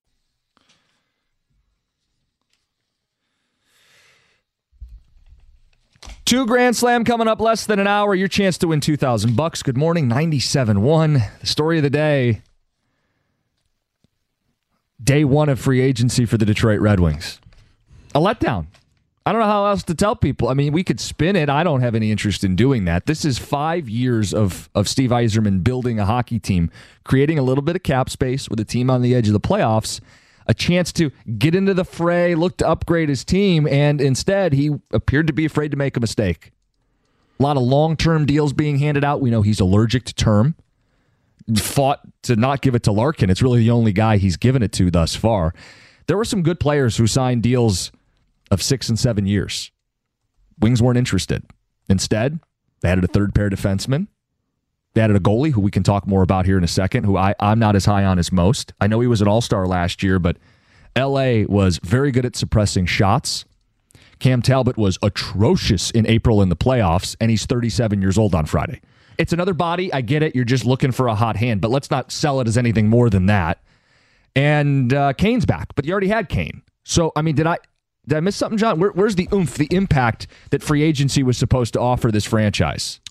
Two Grand Slam coming up less than an hour. Your chance to win two thousand bucks. Good morning, ninety-seven one. The story of the day. Day one of free agency for the Detroit Red Wings. A letdown. I don't know how else to tell people. I mean, we could spin it. I don't have any interest in doing that. This is five years of, of Steve Yzerman building a hockey team, creating a little bit of cap space with a team on the edge of the playoffs, a chance to get into the fray, look to upgrade his team, and instead he appeared to be afraid to make a mistake. A lot of long-term deals being handed out. We know he's allergic to term. Fought to not give it to Larkin. It's really the only guy he's given it to thus far. There were some good players who signed deals of six and seven years. Wings weren't interested. Instead, they added a third pair defenseman. They added a goalie who we can talk more about here in a second, who I, I'm not as high on as most. I know he was an all-star last year, but L A was very good at suppressing shots. Cam Talbot was atrocious in April in the playoffs, and he's thirty-seven years old on Friday. It's another body. I get it. You're just looking for a hot hand, but let's not sell it as anything more than that. And uh, Kane's back, but you already had Kane. So, I mean, did I did I miss something, John? Where, where's the oomph, the impact that free agency was supposed to offer this franchise?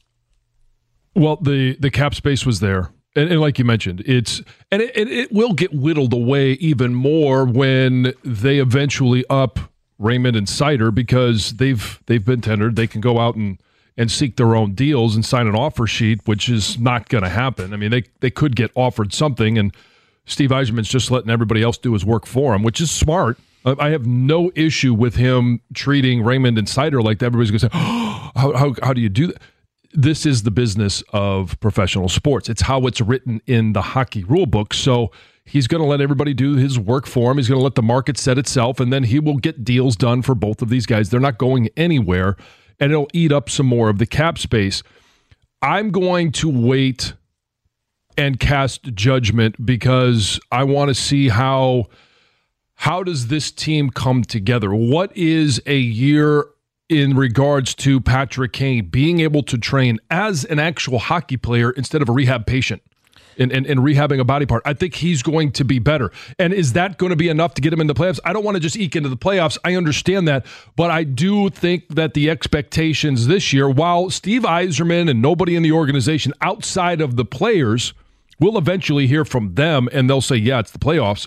Well, the, the cap space was there. And, and like you mentioned, it's and it, it, it will get whittled away even more when they eventually up Raymond and Seider, because they've they've been tendered. They can go out and, and seek their own deals and sign an offer sheet, which is not going to happen. I mean, they, they could get offered something, and Steve Yzerman's just letting everybody else do his work for him, which is smart. I have no issue with him treating Raymond and Seider like that. Everybody's going to say, oh, how, how, how do you do that? This is the business of professional sports. It's how it's written in the hockey rule book. So he's going to let everybody do his work for him. He's going to let the market set itself, and then he will get deals done for both of these guys. They're not going anywhere, and it'll eat up some more of the cap space. I'm going to wait and cast judgment because I want to see how how does this team come together. What is a year in regards to Patrick Kane being able to train as an actual hockey player instead of a rehab patient and, and, and rehabbing a body part? I think he's going to be better. And is that going to be enough to get him in the playoffs? I don't want to just eke into the playoffs. I understand that. But I do think that the expectations this year, while Steve Yzerman and nobody in the organization outside of the players will eventually hear from them and they'll say, yeah, it's the playoffs.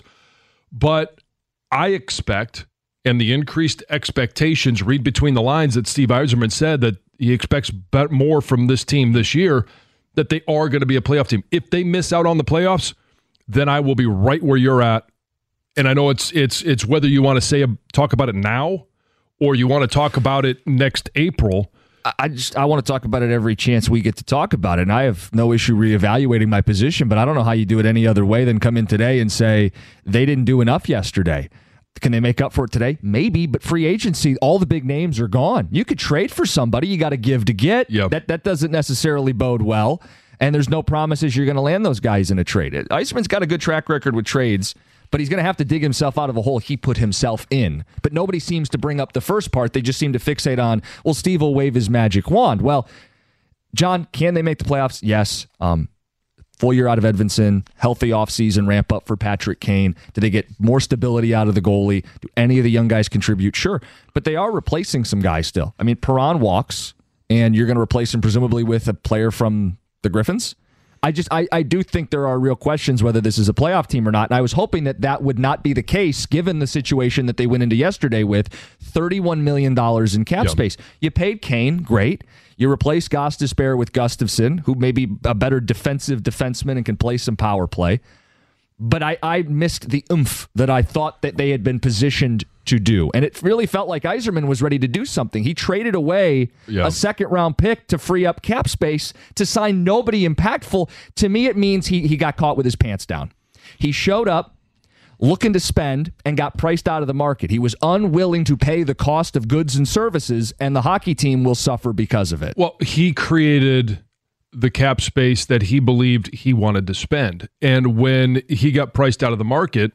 But I expect, and the increased expectations, read between the lines that Steve Yzerman said that he expects more from this team this year, that they are going to be a playoff team. If they miss out on the playoffs, then I will be right where you're at. And I know it's it's it's whether you want to say talk about it now or you want to talk about it next April. I just I want to talk about it every chance we get to talk about it. And I have no issue reevaluating my position, but I don't know how you do it any other way than come in today and say they didn't do enough yesterday. Can they make up for it today? Maybe, but free agency, all the big names are gone. You could trade for somebody. You got to give to get. Yep. That that doesn't necessarily bode well, and there's no promises you're going to land those guys in a trade. Yzerman's got a good track record with trades, but he's going to have to dig himself out of a hole he put himself in. But nobody seems to bring up the first part. They just seem to fixate on, well, Steve will wave his magic wand. Well, John, can they make the playoffs? Yes. Um, Full year out of Edvinsson, healthy offseason ramp up for Patrick Kane. Do they get more stability out of the goalie? Do any of the young guys contribute? Sure. But they are replacing some guys still. I mean, Perron walks, and you're going to replace him presumably with a player from the Griffins. I just, I, I do think there are real questions whether this is a playoff team or not. And I was hoping that that would not be the case given the situation that they went into yesterday with thirty-one million dollars in cap yep. space. You paid Kane, great. You replace Gostisbehere with Gustafsson, who may be a better defensive defenseman and can play some power play. But I, I missed the oomph that I thought that they had been positioned to do. And it really felt like Yzerman was ready to do something. He traded away yeah. a second-round pick to free up cap space to sign nobody impactful. To me, it means he, he got caught with his pants down. He showed up looking to spend and got priced out of the market. He was unwilling to pay the cost of goods and services, and the hockey team will suffer because of it. Well, he created the cap space that he believed he wanted to spend. And when he got priced out of the market,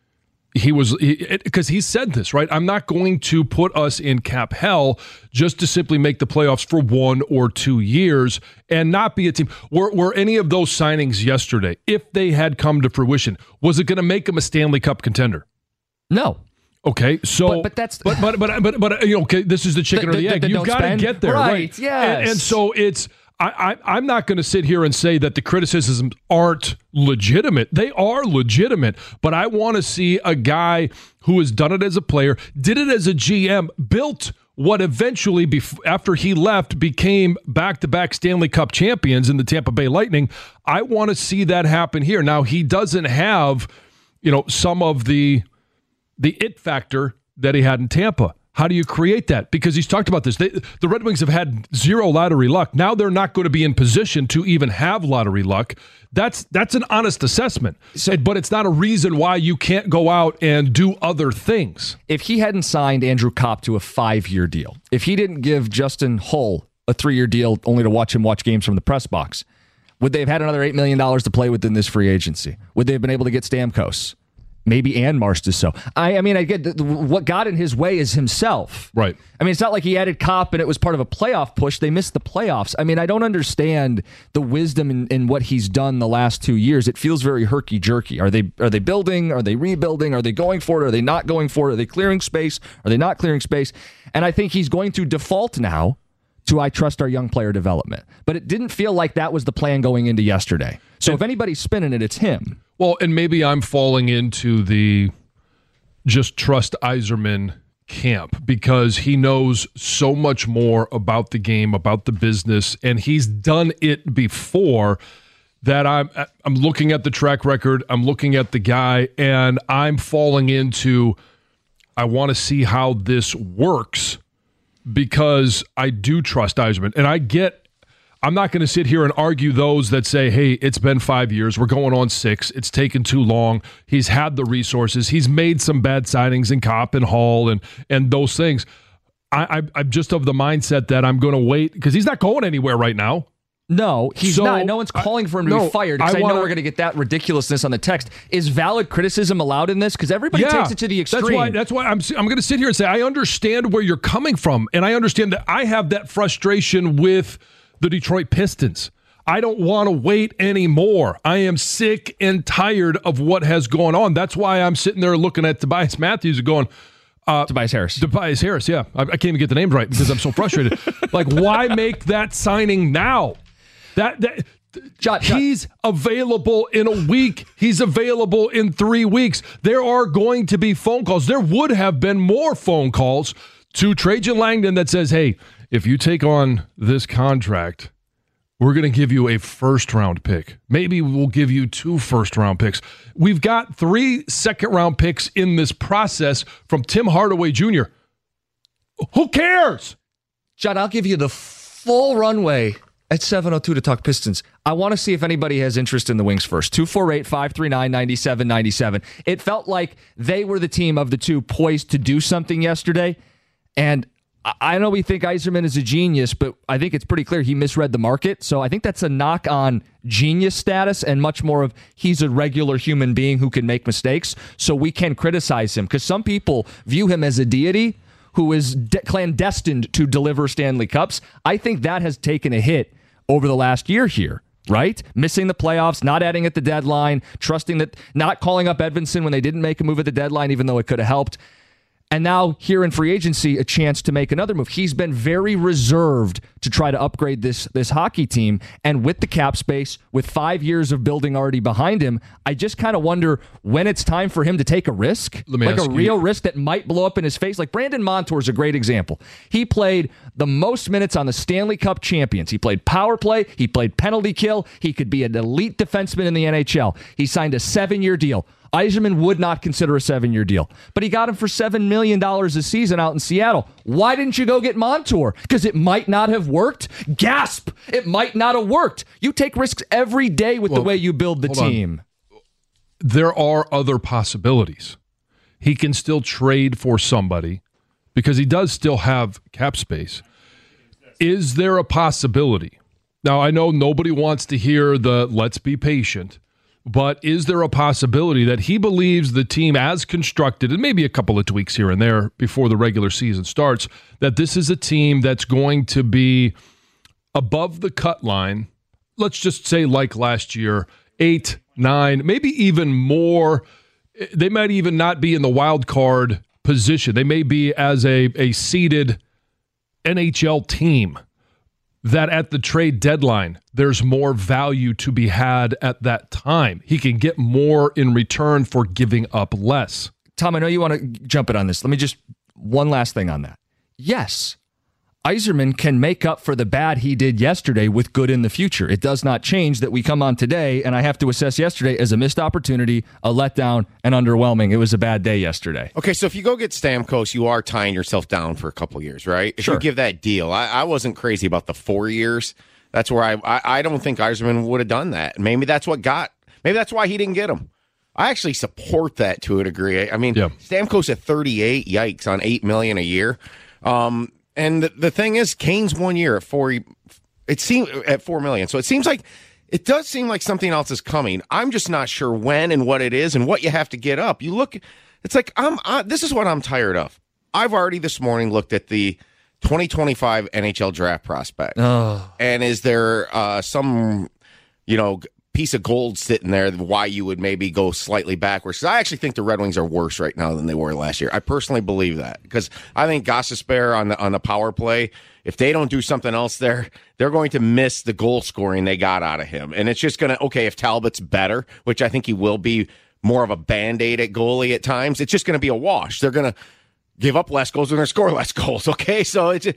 he was, because he, he said this, right? I'm not going to put us in cap hell just to simply make the playoffs for one or two years and not be a team. Were, were any of those signings yesterday, if they had come to fruition, was it going to make them a Stanley Cup contender? No. Okay, so but, but that's but but but but, but you know, okay, this is the chicken the, or the, the egg. the You've got to get there, right? right? Yes. And, and so it's. I, I, I'm not going to sit here and say that the criticisms aren't legitimate. They are legitimate, but I want to see a guy who has done it as a player, did it as a G M, built what eventually, bef- after he left, became back-to-back Stanley Cup champions in the Tampa Bay Lightning. I want to see that happen here. Now, he doesn't have, you know, some of the the it factor that he had in Tampa. How do you create that? Because he's talked about this. They, the Red Wings have had zero lottery luck. Now they're not going to be in position to even have lottery luck. That's that's an honest assessment. So, but it's not a reason why you can't go out and do other things. If he hadn't signed Andrew Kopp to a five-year deal, if he didn't give Justin Hull a three-year deal only to watch him watch games from the press box, would they have had another eight million dollars to play with in this free agency? Would they have been able to get Stamkos? Maybe Ann Marst is so. I, I mean, I get the, what got in his way is himself. Right. I mean, it's not like he added Kopp and it was part of a playoff push. They missed the playoffs. I mean, I don't understand the wisdom in, in what he's done the last two years. It feels very herky-jerky. Are they are they building? Are they rebuilding? Are they going for it? Are they not going for it? Are they clearing space? Are they not clearing space? And I think he's going to default now to I trust our young player development. But it didn't feel like that was the plan going into yesterday. So if anybody's spinning it, it's him. Well, and maybe I'm falling into the just trust Yzerman camp because he knows so much more about the game, about the business, and he's done it before that I'm I'm looking at the track record, I'm looking at the guy, and I'm falling into I want to see how this works because I do trust Yzerman. And I get I'm not going to sit here and argue those that say, hey, it's been five years. We're going on six. It's taken too long. He's had the resources. He's made some bad signings in Kopp and Hall and and those things. I, I, I'm just of the mindset that I'm going to wait because he's not going anywhere right now. No, he's so, not. No one's calling for him to I, be fired because I, I wanna, know we're going to get that ridiculousness on the text. Is valid criticism allowed in this? Because everybody yeah, takes it to the extreme. That's why, that's why I'm, I'm going to sit here and say I understand where you're coming from, and I understand that I have that frustration with the Detroit Pistons. I don't want to wait anymore. I am sick and tired of what has gone on. That's why I'm sitting there looking at Tobias Matthews and going, uh, Tobias Harris. Tobias Harris, yeah. I, I can't even get the names right because I'm so frustrated. Like, why make that signing now? That that John, John. He's available in a week. He's available in three weeks. There are going to be phone calls. There would have been more phone calls to Trajan Langdon that says, hey, if you take on this contract, we're going to give you a first-round pick. Maybe we'll give you two first-round picks. We've got three second-round picks in this process from Tim Hardaway Junior Who cares? John, I'll give you the full runway at seven oh two to talk Pistons. I want to see if anybody has interest in the Wings first. two four eight, five three nine, nine seven nine seven. It felt like they were the team of the two poised to do something yesterday, and I know we think Yzerman is a genius, but I think it's pretty clear he misread the market. So I think that's a knock on genius status and much more of he's a regular human being who can make mistakes. So we can criticize him because some people view him as a deity who is de- clandestined to deliver Stanley Cups. I think that has taken a hit over the last year here. Right? Missing the playoffs, not adding at the deadline, trusting that, not calling up Edvinson when they didn't make a move at the deadline, even though it could have helped. And now here in free agency, a chance to make another move. He's been very reserved to try to upgrade this this hockey team. And with the cap space, with five years of building already behind him, I just kind of wonder when it's time for him to take a risk. Like a real you. risk that might blow up in his face. Like Brandon Montour is a great example. He played the most minutes on the Stanley Cup champions. He played power play. He played penalty kill. He could be an elite defenseman in the N H L. He signed a seven-year deal. Yzerman would not consider a seven-year deal, but he got him for seven million dollars a season out in Seattle. Why didn't you go get Montour? Because it might not have worked? Gasp! It might not have worked. You take risks every day with well, the way you build the team. On. There are other possibilities. He can still trade for somebody because he does still have cap space. Is there a possibility? Now, I know nobody wants to hear the let's be patient. But is there a possibility that he believes the team as constructed, and maybe a couple of tweaks here and there before the regular season starts, that this is a team that's going to be above the cut line, let's just say like last year, eight, nine, maybe even more. They might even not be in the wild card position. They may be as a, a seeded N H L team. That at the trade deadline, there's more value to be had at that time. He can get more in return for giving up less. Tom, I know you want to jump in on this. Let me just, one last thing on that. Yes, Yzerman can make up for the bad he did yesterday with good in the future. It does not change that we come on today, and I have to assess yesterday as a missed opportunity, a letdown, and underwhelming. It was a bad day yesterday. Okay, so if you go get Stamkos, you are tying yourself down for a couple years, right? If sure. you give that deal, I, I wasn't crazy about the four years. That's where I I, I don't think Yzerman would have done that. Maybe that's what got, maybe that's why he didn't get him. I actually support that to a degree. I mean, yeah. Stamkos at thirty-eight, yikes, on eight million dollars a year. Um And the, the thing is, Kane's one year at four. It seems at four million. So it seems like it does seem like something else is coming. I'm just not sure when and what it is and what you have to get up. You look, it's like, I'm, I, this is what I'm tired of. I've already this morning looked at the twenty twenty-five N H L draft prospect. Oh. And is there uh, some, you know, piece of gold sitting there why you would maybe go slightly backwards? I actually think the Red Wings are worse right now than they were last year. I personally believe that because I think Gostisbehere on the on the power play, if they don't do something else there, they're going to miss the goal scoring they got out of him. And it's just going to, okay, if Talbot's better, which I think he will be more of a Band-Aid at goalie at times, it's just going to be a wash. They're going to give up less goals and they're going to score less goals. Okay, so it's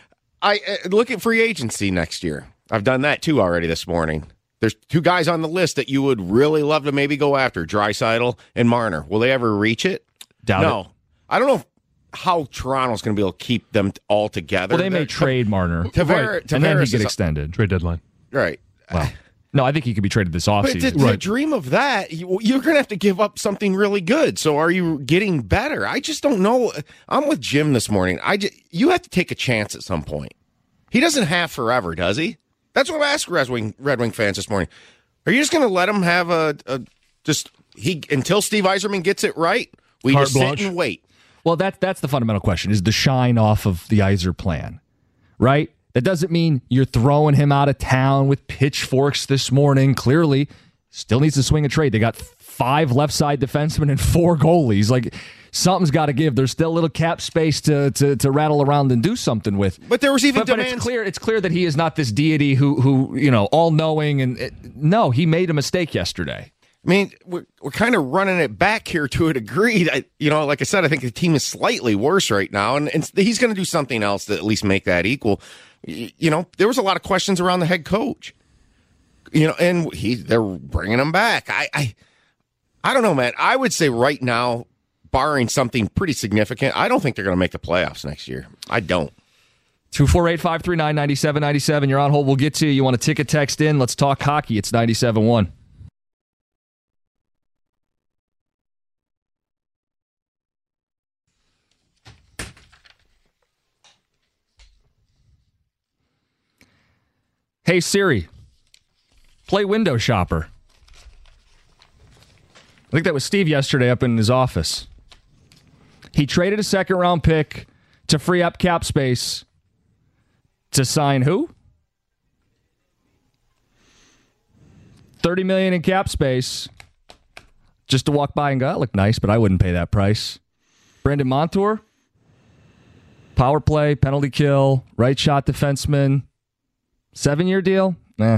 I uh, look at free agency next year. I've done that too already this morning. There's two guys on the list that you would really love to maybe go after, Draisaitl and Marner. Will they ever reach it? Doubt no. it. I don't know if, how Toronto's going to be able to keep them all together. Well, they may They're, trade Marner. Tavares, right. And then he Tavares get is- extended. Trade deadline. Right. Well, no, I think he could be traded this But to, offseason. to Right. dream of that, you, you're going to have to give up something really good. So are you getting better? I just don't know. I'm with Jim this morning. I just, you have to take a chance at some point. He doesn't have forever, does he? That's what I asked Red Wing, Red Wing fans this morning. Are you just going to let him have a, a just he until Steve Yzerman gets it right? We Carte just blanche. sit and wait. Well, that's that's the fundamental question: is the shine off of the Yzer plan, right? That doesn't mean you're throwing him out of town with pitchforks this morning. Clearly, still needs to swing a trade. They got five left side defensemen and four goalies. Like something's got to give. There's still a little cap space to to to rattle around and do something with. But there was even But, but demands. it's clear it's clear that he is not this deity who who you know all knowing and it, no, he made a mistake yesterday. I mean, we're, we're kind of running it back here to a degree. I, you know, like I said, I think the team is slightly worse right now, and, and he's going to do something else to at least make that equal. You, you know, there was a lot of questions around the head coach. You know, and he they're bringing him back. I, I, I don't know, man. I would say right now, barring something pretty significant, I don't think they're going to make the playoffs next year. I don't. two four eight, five three nine, nine seven nine seven. You're on hold. We'll get to you. You want a ticket text in? Let's talk hockey. It's ninety-seven one. Hey, Siri, play Window Shopper. I think that was Steve yesterday up in his office. He traded a second round pick to free up cap space to sign who? thirty million dollars in cap space just to walk by and go, that looked nice, but I wouldn't pay that price. Brandon Montour, power play, penalty kill, right shot defenseman. Seven-year deal? Nah.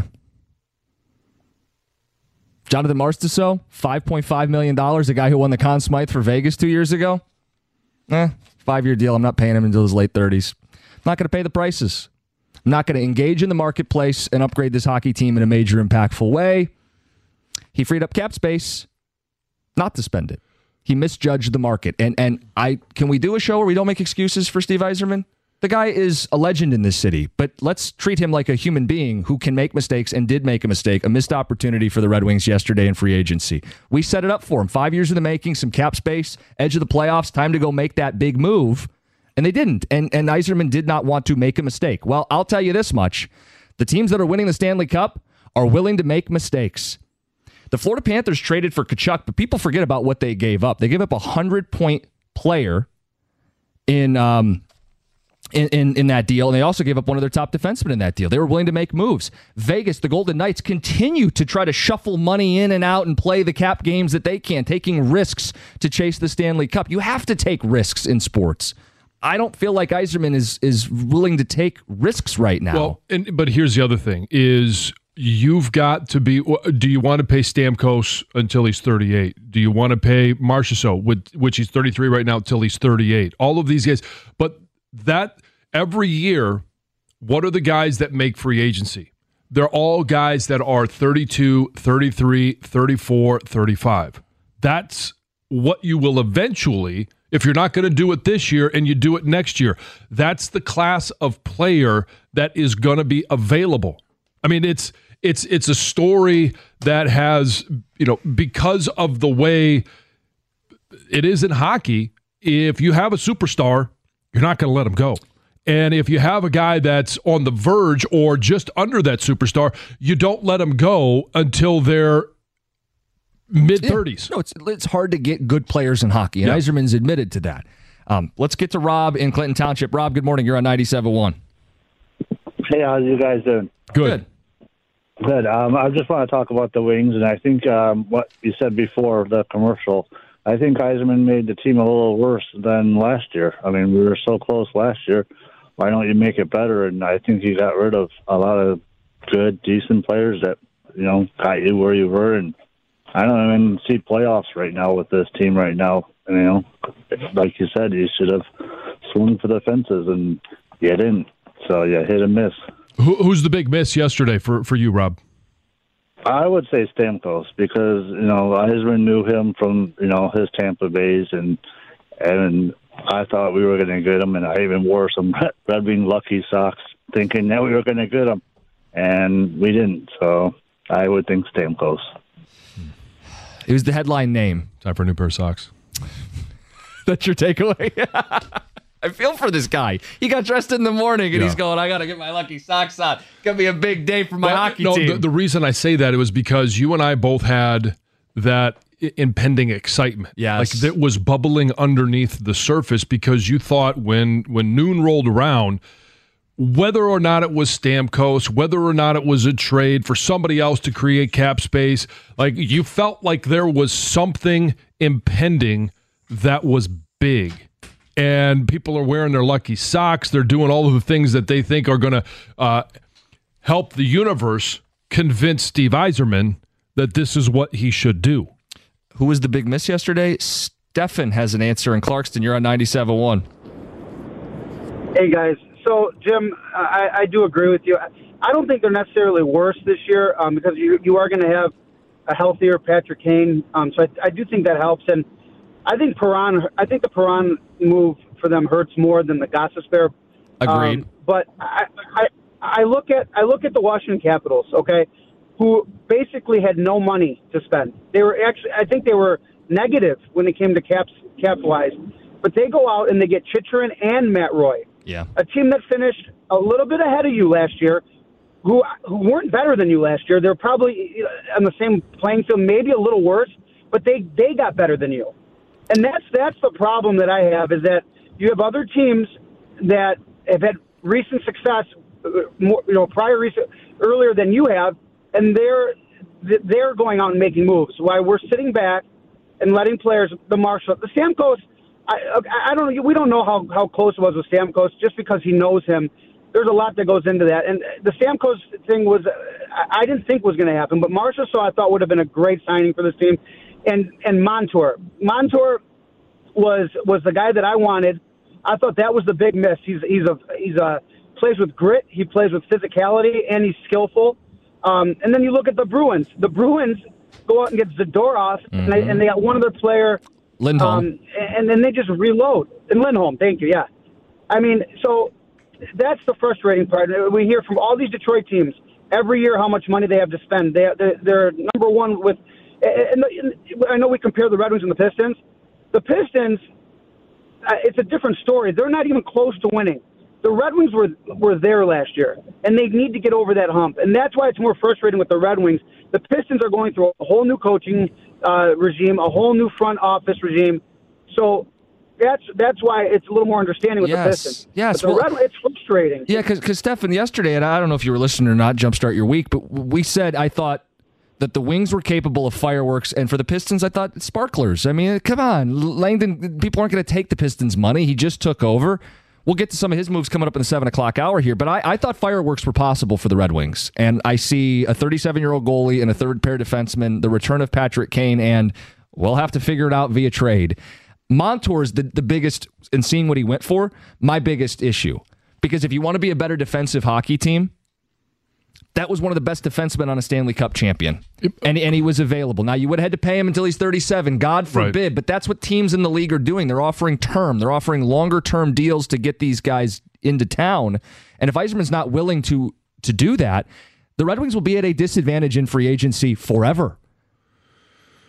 Jonathan Marchessault, five point five million dollars, a guy who won the Conn Smythe for Vegas two years ago? Eh, five-year deal. I'm not paying him until his late thirties. I'm not going to pay the prices. I'm not going to engage in the marketplace and upgrade this hockey team in a major, impactful way. He freed up cap space not to spend it. He misjudged the market. And and I can we do a show where we don't make excuses for Steve Yzerman? The guy is a legend in this city, but let's treat him like a human being who can make mistakes and did make a mistake, a missed opportunity for the Red Wings yesterday in free agency. We set it up for him. Five years in the making, some cap space, edge of the playoffs, time to go make that big move. And they didn't. And, and Yzerman did not want to make a mistake. Well, I'll tell you this much. The teams that are winning the Stanley Cup are willing to make mistakes. The Florida Panthers traded for Tkachuk, but people forget about what they gave up. They gave up a hundred-point player in... um. In, in, in that deal, and they also gave up one of their top defensemen in that deal. They were willing to make moves. Vegas, the Golden Knights, continue to try to shuffle money in and out and play the cap games that they can, taking risks to chase the Stanley Cup. You have to take risks in sports. I don't feel like Yzerman is is willing to take risks right now. Well, and, but here's the other thing, is you've got to be, do you want to pay Stamkos until he's thirty-eight? Do you want to pay Marchessault, which he's thirty-three right now, until he's thirty-eight? All of these guys. But that every year, what are the guys that make free agency? They're all guys that are thirty-two, thirty-three, thirty-four, thirty-five. That's what you will eventually, if you're not going to do it this year and you do it next year, that's the class of player that is going to be available. I mean, it's it's it's a story that has, you know, because of the way it is in hockey, if you have a superstar, you're not going to let him go. And if you have a guy that's on the verge or just under that superstar, you don't let him go until they're mid-thirties. Yeah. No, it's it's hard to get good players in hockey, and yeah. Yzerman's admitted to that. Um, let's get to Rob in Clinton Township. Rob, good morning. You're on ninety-seven point one. Hey, how you guys doing? Good. Good. Um, I just want to talk about the Wings, and I think um, what you said before the commercial, I think Yzerman made the team a little worse than last year. I mean, we were so close last year. Why don't you make it better? And I think you got rid of a lot of good, decent players that, you know, got you where you were. And I don't even see playoffs right now with this team right now. And, you know, like you said, you should have swung for the fences, and you didn't. So, yeah, hit and miss. Who, who's the big miss yesterday for, for you, Rob? I would say Stamkos, because, you know, Yzerman knew him from, you know, his Tampa Bays, and and I thought we were going to get him, and I even wore some Red Wing Lucky socks thinking that we were going to get him, and we didn't. So I would think Stamkos. It was the headline name. Time for a new pair of socks. That's your takeaway? I feel for this guy. He got dressed in the morning, and yeah. he's going, I got to get my lucky socks on. It's going to be a big day for my well, hockey no, team. The, the reason I say that, it was because you and I both had that impending excitement. Yes. Like that was bubbling underneath the surface, because you thought when, when noon rolled around, whether or not it was Stamkos, whether or not it was a trade for somebody else to create cap space, like you felt like there was something impending that was big. And people are wearing their lucky socks. They're doing all of the things that they think are going to uh, help the universe convince Steve Yzerman that this is what he should do. Who was the big miss yesterday? Stefan has an answer in Clarkston. You're on ninety-seven point one. Hey, guys. So, Jim, I, I do agree with you. I don't think they're necessarily worse this year um, because you you are going to have a healthier Patrick Kane. Um, so I, I do think that helps. And I think Perron, I think the Perron move for them hurts more than the Gostisbehere. Agreed. Um, but I, I, I look at I look at the Washington Capitals, okay, who basically had no money to spend. They were actually, I think they were negative when it came to caps cap wise. But they go out and they get Chychrun and Matt Roy. Yeah. A team that finished a little bit ahead of you last year, who who weren't better than you last year. They're probably on the same playing field, maybe a little worse, but they, they got better than you. And that's that's the problem that I have, is that you have other teams that have had recent success, more, you know, prior recent earlier than you have, and they're they're going out and making moves. While we're sitting back and letting players, the Marshall, the Stamkos, I I don't know, we don't know how, how close it was with Stamkos just because he knows him. There's a lot that goes into that, and the Stamkos thing was I didn't think was going to happen, but Marshall, so I thought would have been a great signing for this team. And and Montour. Montour was was the guy that I wanted. I thought that was the big miss. He's he's a he's a plays with grit. He plays with physicality, and he's skillful. Um, and then you look at the Bruins. The Bruins go out and get Zadorov, mm-hmm. and, they, and they got one other player, Lindholm, um, and then they just reload. And Lindholm, thank you. Yeah, I mean, so that's the frustrating part. We hear from all these Detroit teams every year how much money they have to spend. They they're, they're number one with. And I know we compare the Red Wings and the Pistons. The Pistons, uh, it's a different story. They're not even close to winning. The Red Wings were were there last year, and they need to get over that hump. And that's why it's more frustrating with the Red Wings. The Pistons are going through a whole new coaching uh, regime, a whole new front office regime. So that's that's why it's a little more understanding with yes. the Pistons. Yes, but the well, Red, it's frustrating. Yeah, because Stefan, yesterday, and I don't know if you were listening or not, Jumpstart Your Week, but we said, I thought, that the Wings were capable of fireworks, and for the Pistons, I thought sparklers. I mean, come on. Langdon, people aren't going to take the Pistons' money. He just took over. We'll get to some of his moves coming up in the seven o'clock hour here, but I, I thought fireworks were possible for the Red Wings, and I see a thirty-seven-year-old goalie and a third-pair defenseman, the return of Patrick Kane, and we'll have to figure it out via trade. Montour's the, the biggest, and seeing what he went for, my biggest issue. Because if you want to be a better defensive hockey team, that was one of the best defensemen on a Stanley Cup champion, and and he was available. Now, you would have had to pay him until he's thirty-seven, God forbid, right. But that's what teams in the league are doing. They're offering term. They're offering longer-term deals to get these guys into town, and if Yzerman's not willing to to do that, the Red Wings will be at a disadvantage in free agency forever.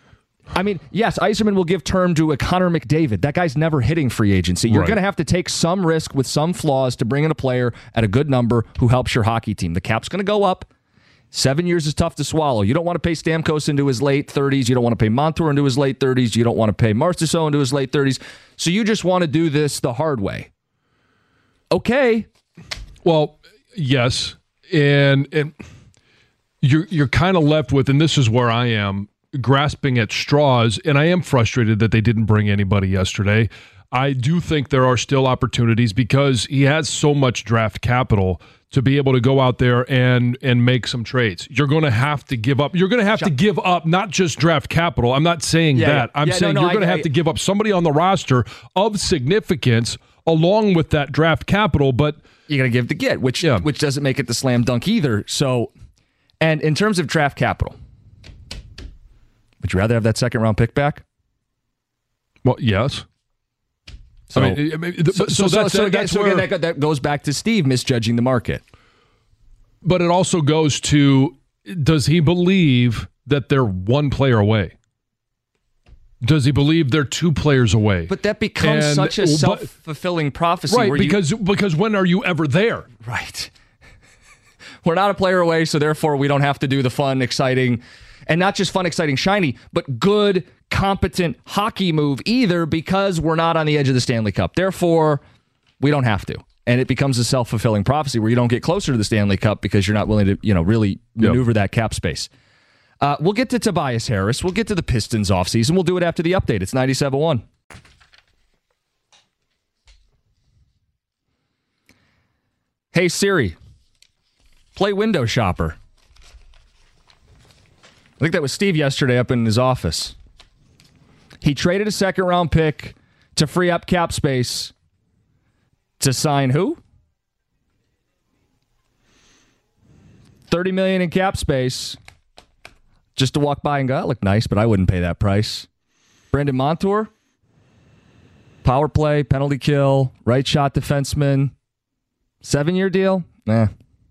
I mean, yes, Yzerman will give term to a Connor McDavid. That guy's never hitting free agency. You're Right. going to have to take some risk with some flaws to bring in a player at a good number who helps your hockey team. The cap's going to go up. Seven years is tough to swallow. You don't want to pay Stamkos into his late thirties. You don't want to pay Montour into his late thirties. You don't want to pay Marchessault into his late thirties. So you just want to do this the hard way. Okay. Well, yes. And and you're you're kind of left with, and this is where I am, grasping at straws, and I am frustrated that they didn't bring anybody yesterday. I do think there are still opportunities because he has so much draft capital to be able to go out there and and make some trades. You're going to have to give up. You're going to have to give up not just draft capital. I'm not saying Yeah, that. yeah. I'm Yeah, saying no, no, you're going to I- have I- to give up somebody on the roster of significance along with that draft capital, but You got to give to get, which Yeah. which doesn't make it the slam dunk either. So, and in terms of draft capital, would you rather have that second round pick back? well, yes. So, I mean, I mean, th- so, but- so, so that's, so again, that's so where, again that, that goes back to Steve misjudging the market. but it also goes to, does he believe that they're one player away? Does he believe they're two players away? But that becomes And- such a but- self-fulfilling prophecy. right, where you- because because when are you ever there? Right. We're not a player away, so therefore we don't have to do the fun, exciting, and not just fun, exciting, shiny, but good, competent hockey move either because we're not on the edge of the Stanley Cup. Therefore, we don't have to. And it becomes a self-fulfilling prophecy where you don't get closer to the Stanley Cup because you're not willing to, you know, really maneuver that cap space. Uh, we'll get to Tobias Harris. We'll get to the Pistons offseason. We'll do it after the update. It's ninety-seven one. Hey, Siri. Play Window Shopper. I think that was Steve yesterday up in his office. He traded a second round pick to free up cap space to sign who? thirty million dollars in cap space just to walk by and go, that looked nice, but I wouldn't pay that price. Brendan Montour, power play, penalty kill, right shot defenseman, seven-year deal? Nah.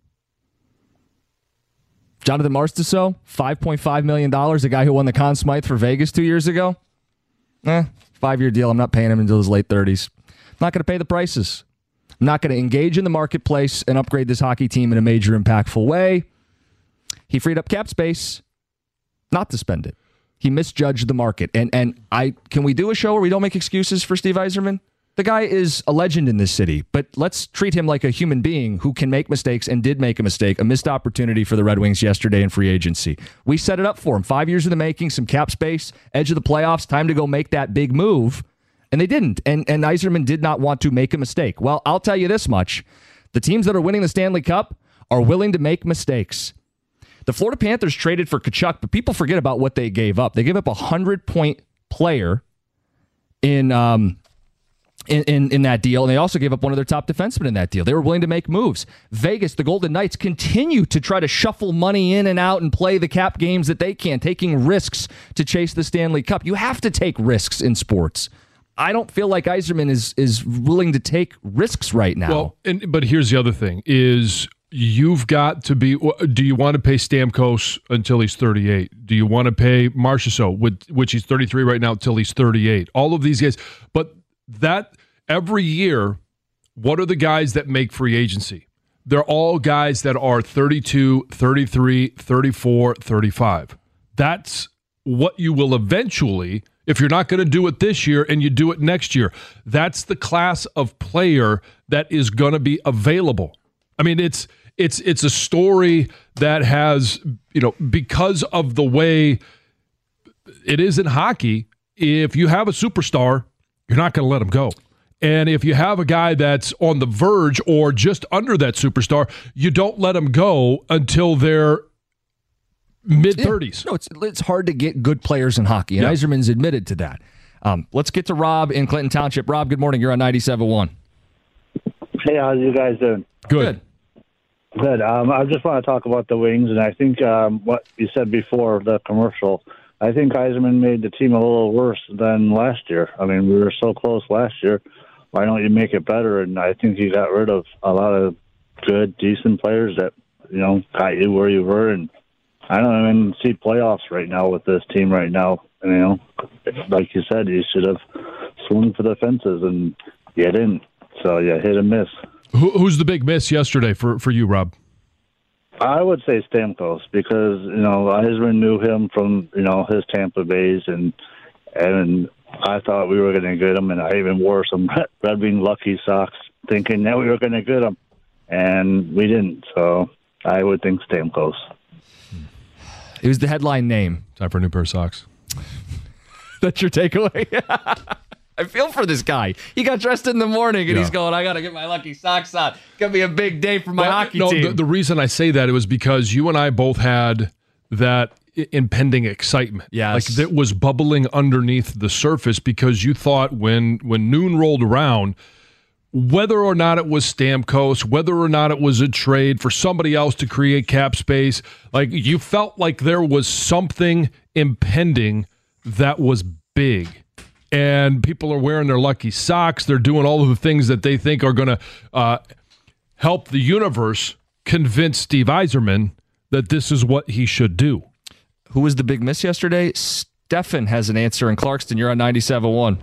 Jonathan Marchessault, five point five million dollars, the guy who won the Conn Smythe for Vegas two years ago? Eh, five-year deal. I'm not paying him until his late thirties. I'm not going to pay the prices. I'm not going to engage in the marketplace and upgrade this hockey team in a major impactful way. He freed up cap space not to spend it. He misjudged the market. And and I can we do a show where we don't make excuses for Steve Yzerman? The guy is a legend in this city, but let's treat him like a human being who can make mistakes and did make a mistake, a missed opportunity for the Red Wings yesterday in free agency. We set it up for him. Five years in the making, some cap space, edge of the playoffs, time to go make that big move. And they didn't. And, and Yzerman did not want to make a mistake. Well, I'll tell you this much. The teams that are winning the Stanley Cup are willing to make mistakes. The Florida Panthers traded for Tkachuk, but people forget about what they gave up. They gave up a hundred-point player in, um, in, in, in that deal, and they also gave up one of their top defensemen in that deal. They were willing to make moves. Vegas, the Golden Knights, continue to try to shuffle money in and out and play the cap games that they can, taking risks to chase the Stanley Cup. You have to take risks in sports. I don't feel like Yzerman is is willing to take risks right now. Well, and, but here's the other thing is you've got to be, do you want to pay Stamkos until he's thirty-eight? Do you want to pay Marchessault, which he's thirty-three right now, until he's thirty-eight? All of these guys. But that every year, what are the guys that make free agency? They're all guys that are thirty-two, thirty-three, thirty-four, thirty-five. That's what you will eventually, if you're not going to do it this year and you do it next year, that's the class of player that is going to be available. I mean, it's it's it's a story that has, you know, because of the way it is in hockey, if you have a superstar, you're not going to let him go. And if you have a guy that's on the verge or just under that superstar, you don't let him go until they're mid-thirties. Yeah. No, it's it's hard to get good players in hockey, and yeah. Yzerman's admitted to that. Um, let's get to Rob in Clinton Township. Rob, good morning. You're on ninety-seven one. Hey, how's you guys doing? Good. Good. Um, I just want to talk about the Wings, and I think um, what you said before the commercial, I think Yzerman made the team a little worse than last year. I mean, we were so close last year. Why don't you make it better? And I think you got rid of a lot of good, decent players that, you know, got you where you were, and I don't even see playoffs right now with this team right now. You know, like you said, you should have swung for the fences, and you didn't. So, yeah, hit and miss. Who, who's the big miss yesterday for, for you, Rob? I would say Stamkos because, you know, Yzerman knew him from, you know, his Tampa Bays, and and I thought we were going to get him, and I even wore some Red Wing Lucky socks thinking that we were going to get him, and we didn't. So I would think Stamkos. It was the headline name. Time for a new pair of socks. That's your takeaway? I feel for this guy. He got dressed in the morning, and yeah. he's going, I got to get my lucky socks on. It's going to be a big day for my but, hockey no, team. The, the reason I say that it was because you and I both had that impending excitement. Yes. Like that was bubbling underneath the surface because you thought when when noon rolled around, whether or not it was Stamkos, whether or not it was a trade for somebody else to create cap space, like you felt like there was something impending that was big. And people are wearing their lucky socks. They're doing all of the things that they think are going to uh, help the universe convince Steve Yzerman that this is what he should do. Who was the big miss yesterday? Stefan has an answer in Clarkston. You're on ninety-seven point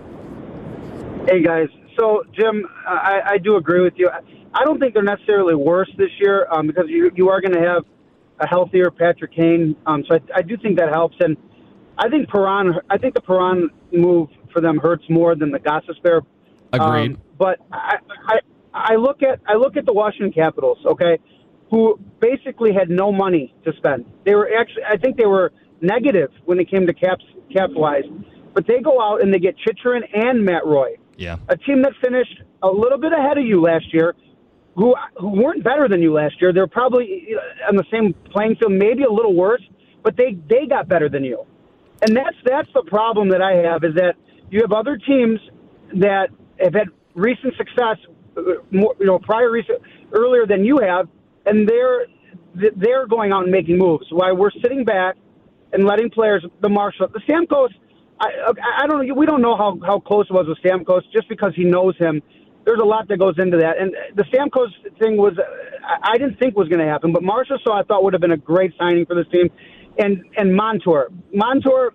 one. Hey, guys. So, Jim, I, I do agree with you. I don't think they're necessarily worse this year um, because you you are going to have a healthier Patrick Kane. Um, so I, I do think that helps. And I think Perron. I think the Perron move for them hurts more than the Gostisbehere. Agreed. Um, but I, I I look at I look at the Washington Capitals. Okay, who basically had no money to spend. They were actually I think they were negative when it came to caps cap wise. But they go out and they get Chychrun and Matt Roy. Yeah. A team that finished a little bit ahead of you last year, who who weren't better than you last year. They're probably on the same playing field, maybe a little worse, but they, they got better than you. And that's that's the problem that I have is that you have other teams that have had recent success, more, you know, prior recent earlier than you have, and they're they're going out and making moves. While we're sitting back and letting players, the Marshall, the Stamkos. I, I don't know. We don't know how, how close it was with Stamkos just because he knows him. There's a lot that goes into that. And the Stamkos thing was, I didn't think was going to happen. But Marchessault, I thought, would have been a great signing for this team. And and Montour. Montour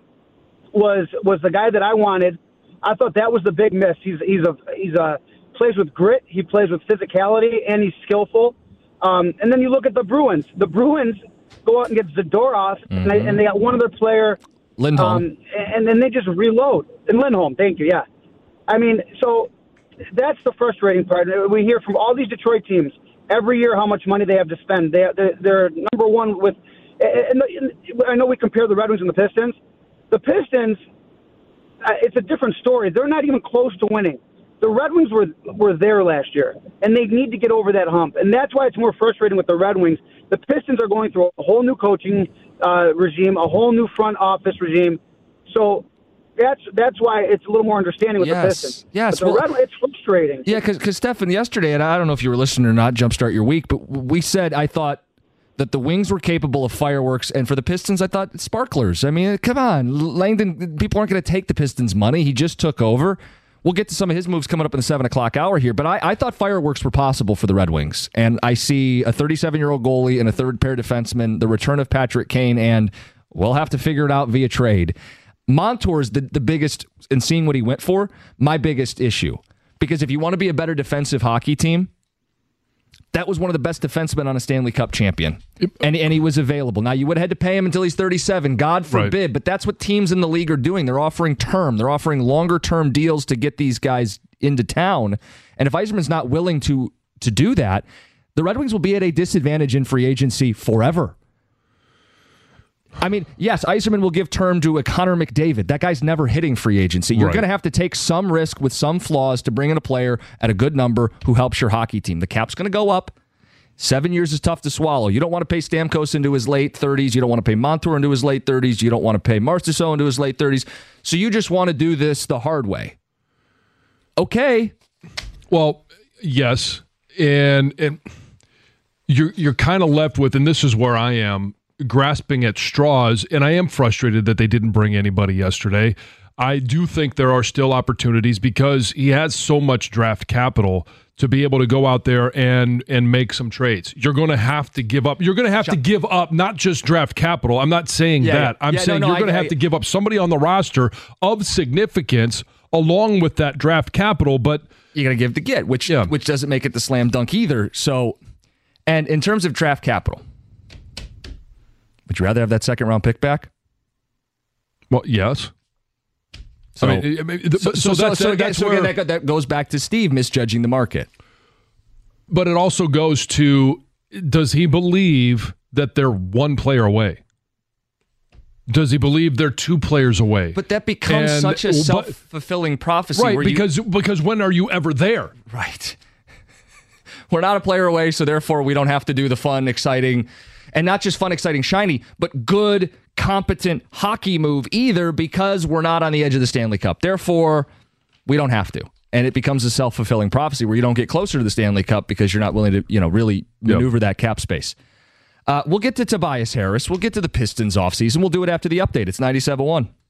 was was the guy that I wanted. I thought that was the big miss. He's he's a he's a plays with grit. He plays with physicality, and he's skillful. Um, and then you look at the Bruins. The Bruins go out and get Zadorov, mm-hmm. and, they, and they got one other player. Lindholm. Um, and then they just reload. And Lindholm, thank you, yeah. I mean, so that's the frustrating part. We hear from all these Detroit teams every year how much money they have to spend. They, they're, they're number one with – and I know we compare the Red Wings and the Pistons. The Pistons, uh, it's a different story. They're not even close to winning. The Red Wings were were there last year, and they need to get over that hump. And that's why it's more frustrating with the Red Wings. The Pistons are going through a whole new coaching uh, regime, a whole new front office regime. So that's that's why it's a little more understanding with yes. the Pistons. Yes, but the well, Red Wings, it's frustrating. Yeah, because Stefan, yesterday, and I don't know if you were listening or not, Jumpstart Your Week, but we said I thought that the Wings were capable of fireworks, and for the Pistons, I thought sparklers. I mean, come on. Langdon, people aren't going to take the Pistons' money. He just took over. We'll get to some of his moves coming up in the seven o'clock hour here, but I, I thought fireworks were possible for the Red Wings. And I see a thirty-seven-year-old goalie and a third-pair defenseman, the return of Patrick Kane, and we'll have to figure it out via trade. Montour's the, the biggest, in seeing what he went for, my biggest issue. Because if you want to be a better defensive hockey team, that was one of the best defensemen on a Stanley Cup champion. And, and he was available. Now, you would have had to pay him until he's thirty-seven. God forbid. Right. But that's what teams in the league are doing. They're offering term. They're offering longer-term deals to get these guys into town. And if Yzerman's not willing to, to do that, the Red Wings will be at a disadvantage in free agency forever. I mean, yes, Yzerman will give term to a Connor McDavid. That guy's never hitting free agency. You're right. going to have to take some risk with some flaws to bring in a player at a good number who helps your hockey team. The cap's going to go up. Seven years is tough to swallow. You don't want to pay Stamkos into his late thirties. You don't want to pay Montour into his late thirties. You don't want to pay Marchessault into his late thirties. So you just want to do this the hard way. Okay. Well, yes. And and you're, you're kind of left with, and this is where I am, grasping at straws, and I am frustrated that they didn't bring anybody yesterday. I do think there are still opportunities because he has so much draft capital to be able to go out there and and make some trades. You're going to have to give up. You're going to have to give up not just draft capital. I'm not saying yeah, that. I'm yeah, saying no, no, you're going to have I, to give up somebody on the roster of significance along with that draft capital, but you got to give to get, which yeah. which doesn't make it the slam dunk either. So, and in terms of draft capital, would you rather have that second round pick back? Well, yes. So, I mean, I mean, so, so, so that's, so, that's so where, again, that, that goes back to Steve misjudging the market. But it also goes to, does he believe that they're one player away? Does he believe they're two players away? But that becomes and, such a self-fulfilling prophecy. Right, where because you, because when are you ever there? Right. We're not a player away, so therefore we don't have to do the fun, exciting, and not just fun, exciting, shiny, but good, competent hockey move either, because we're not on the edge of the Stanley Cup. Therefore, we don't have to. And it becomes a self-fulfilling prophecy where you don't get closer to the Stanley Cup because you're not willing to, you know, really maneuver yep. that cap space. Uh, we'll get to Tobias Harris. We'll get to the Pistons offseason. We'll do it after the update. It's ninety-seven point one.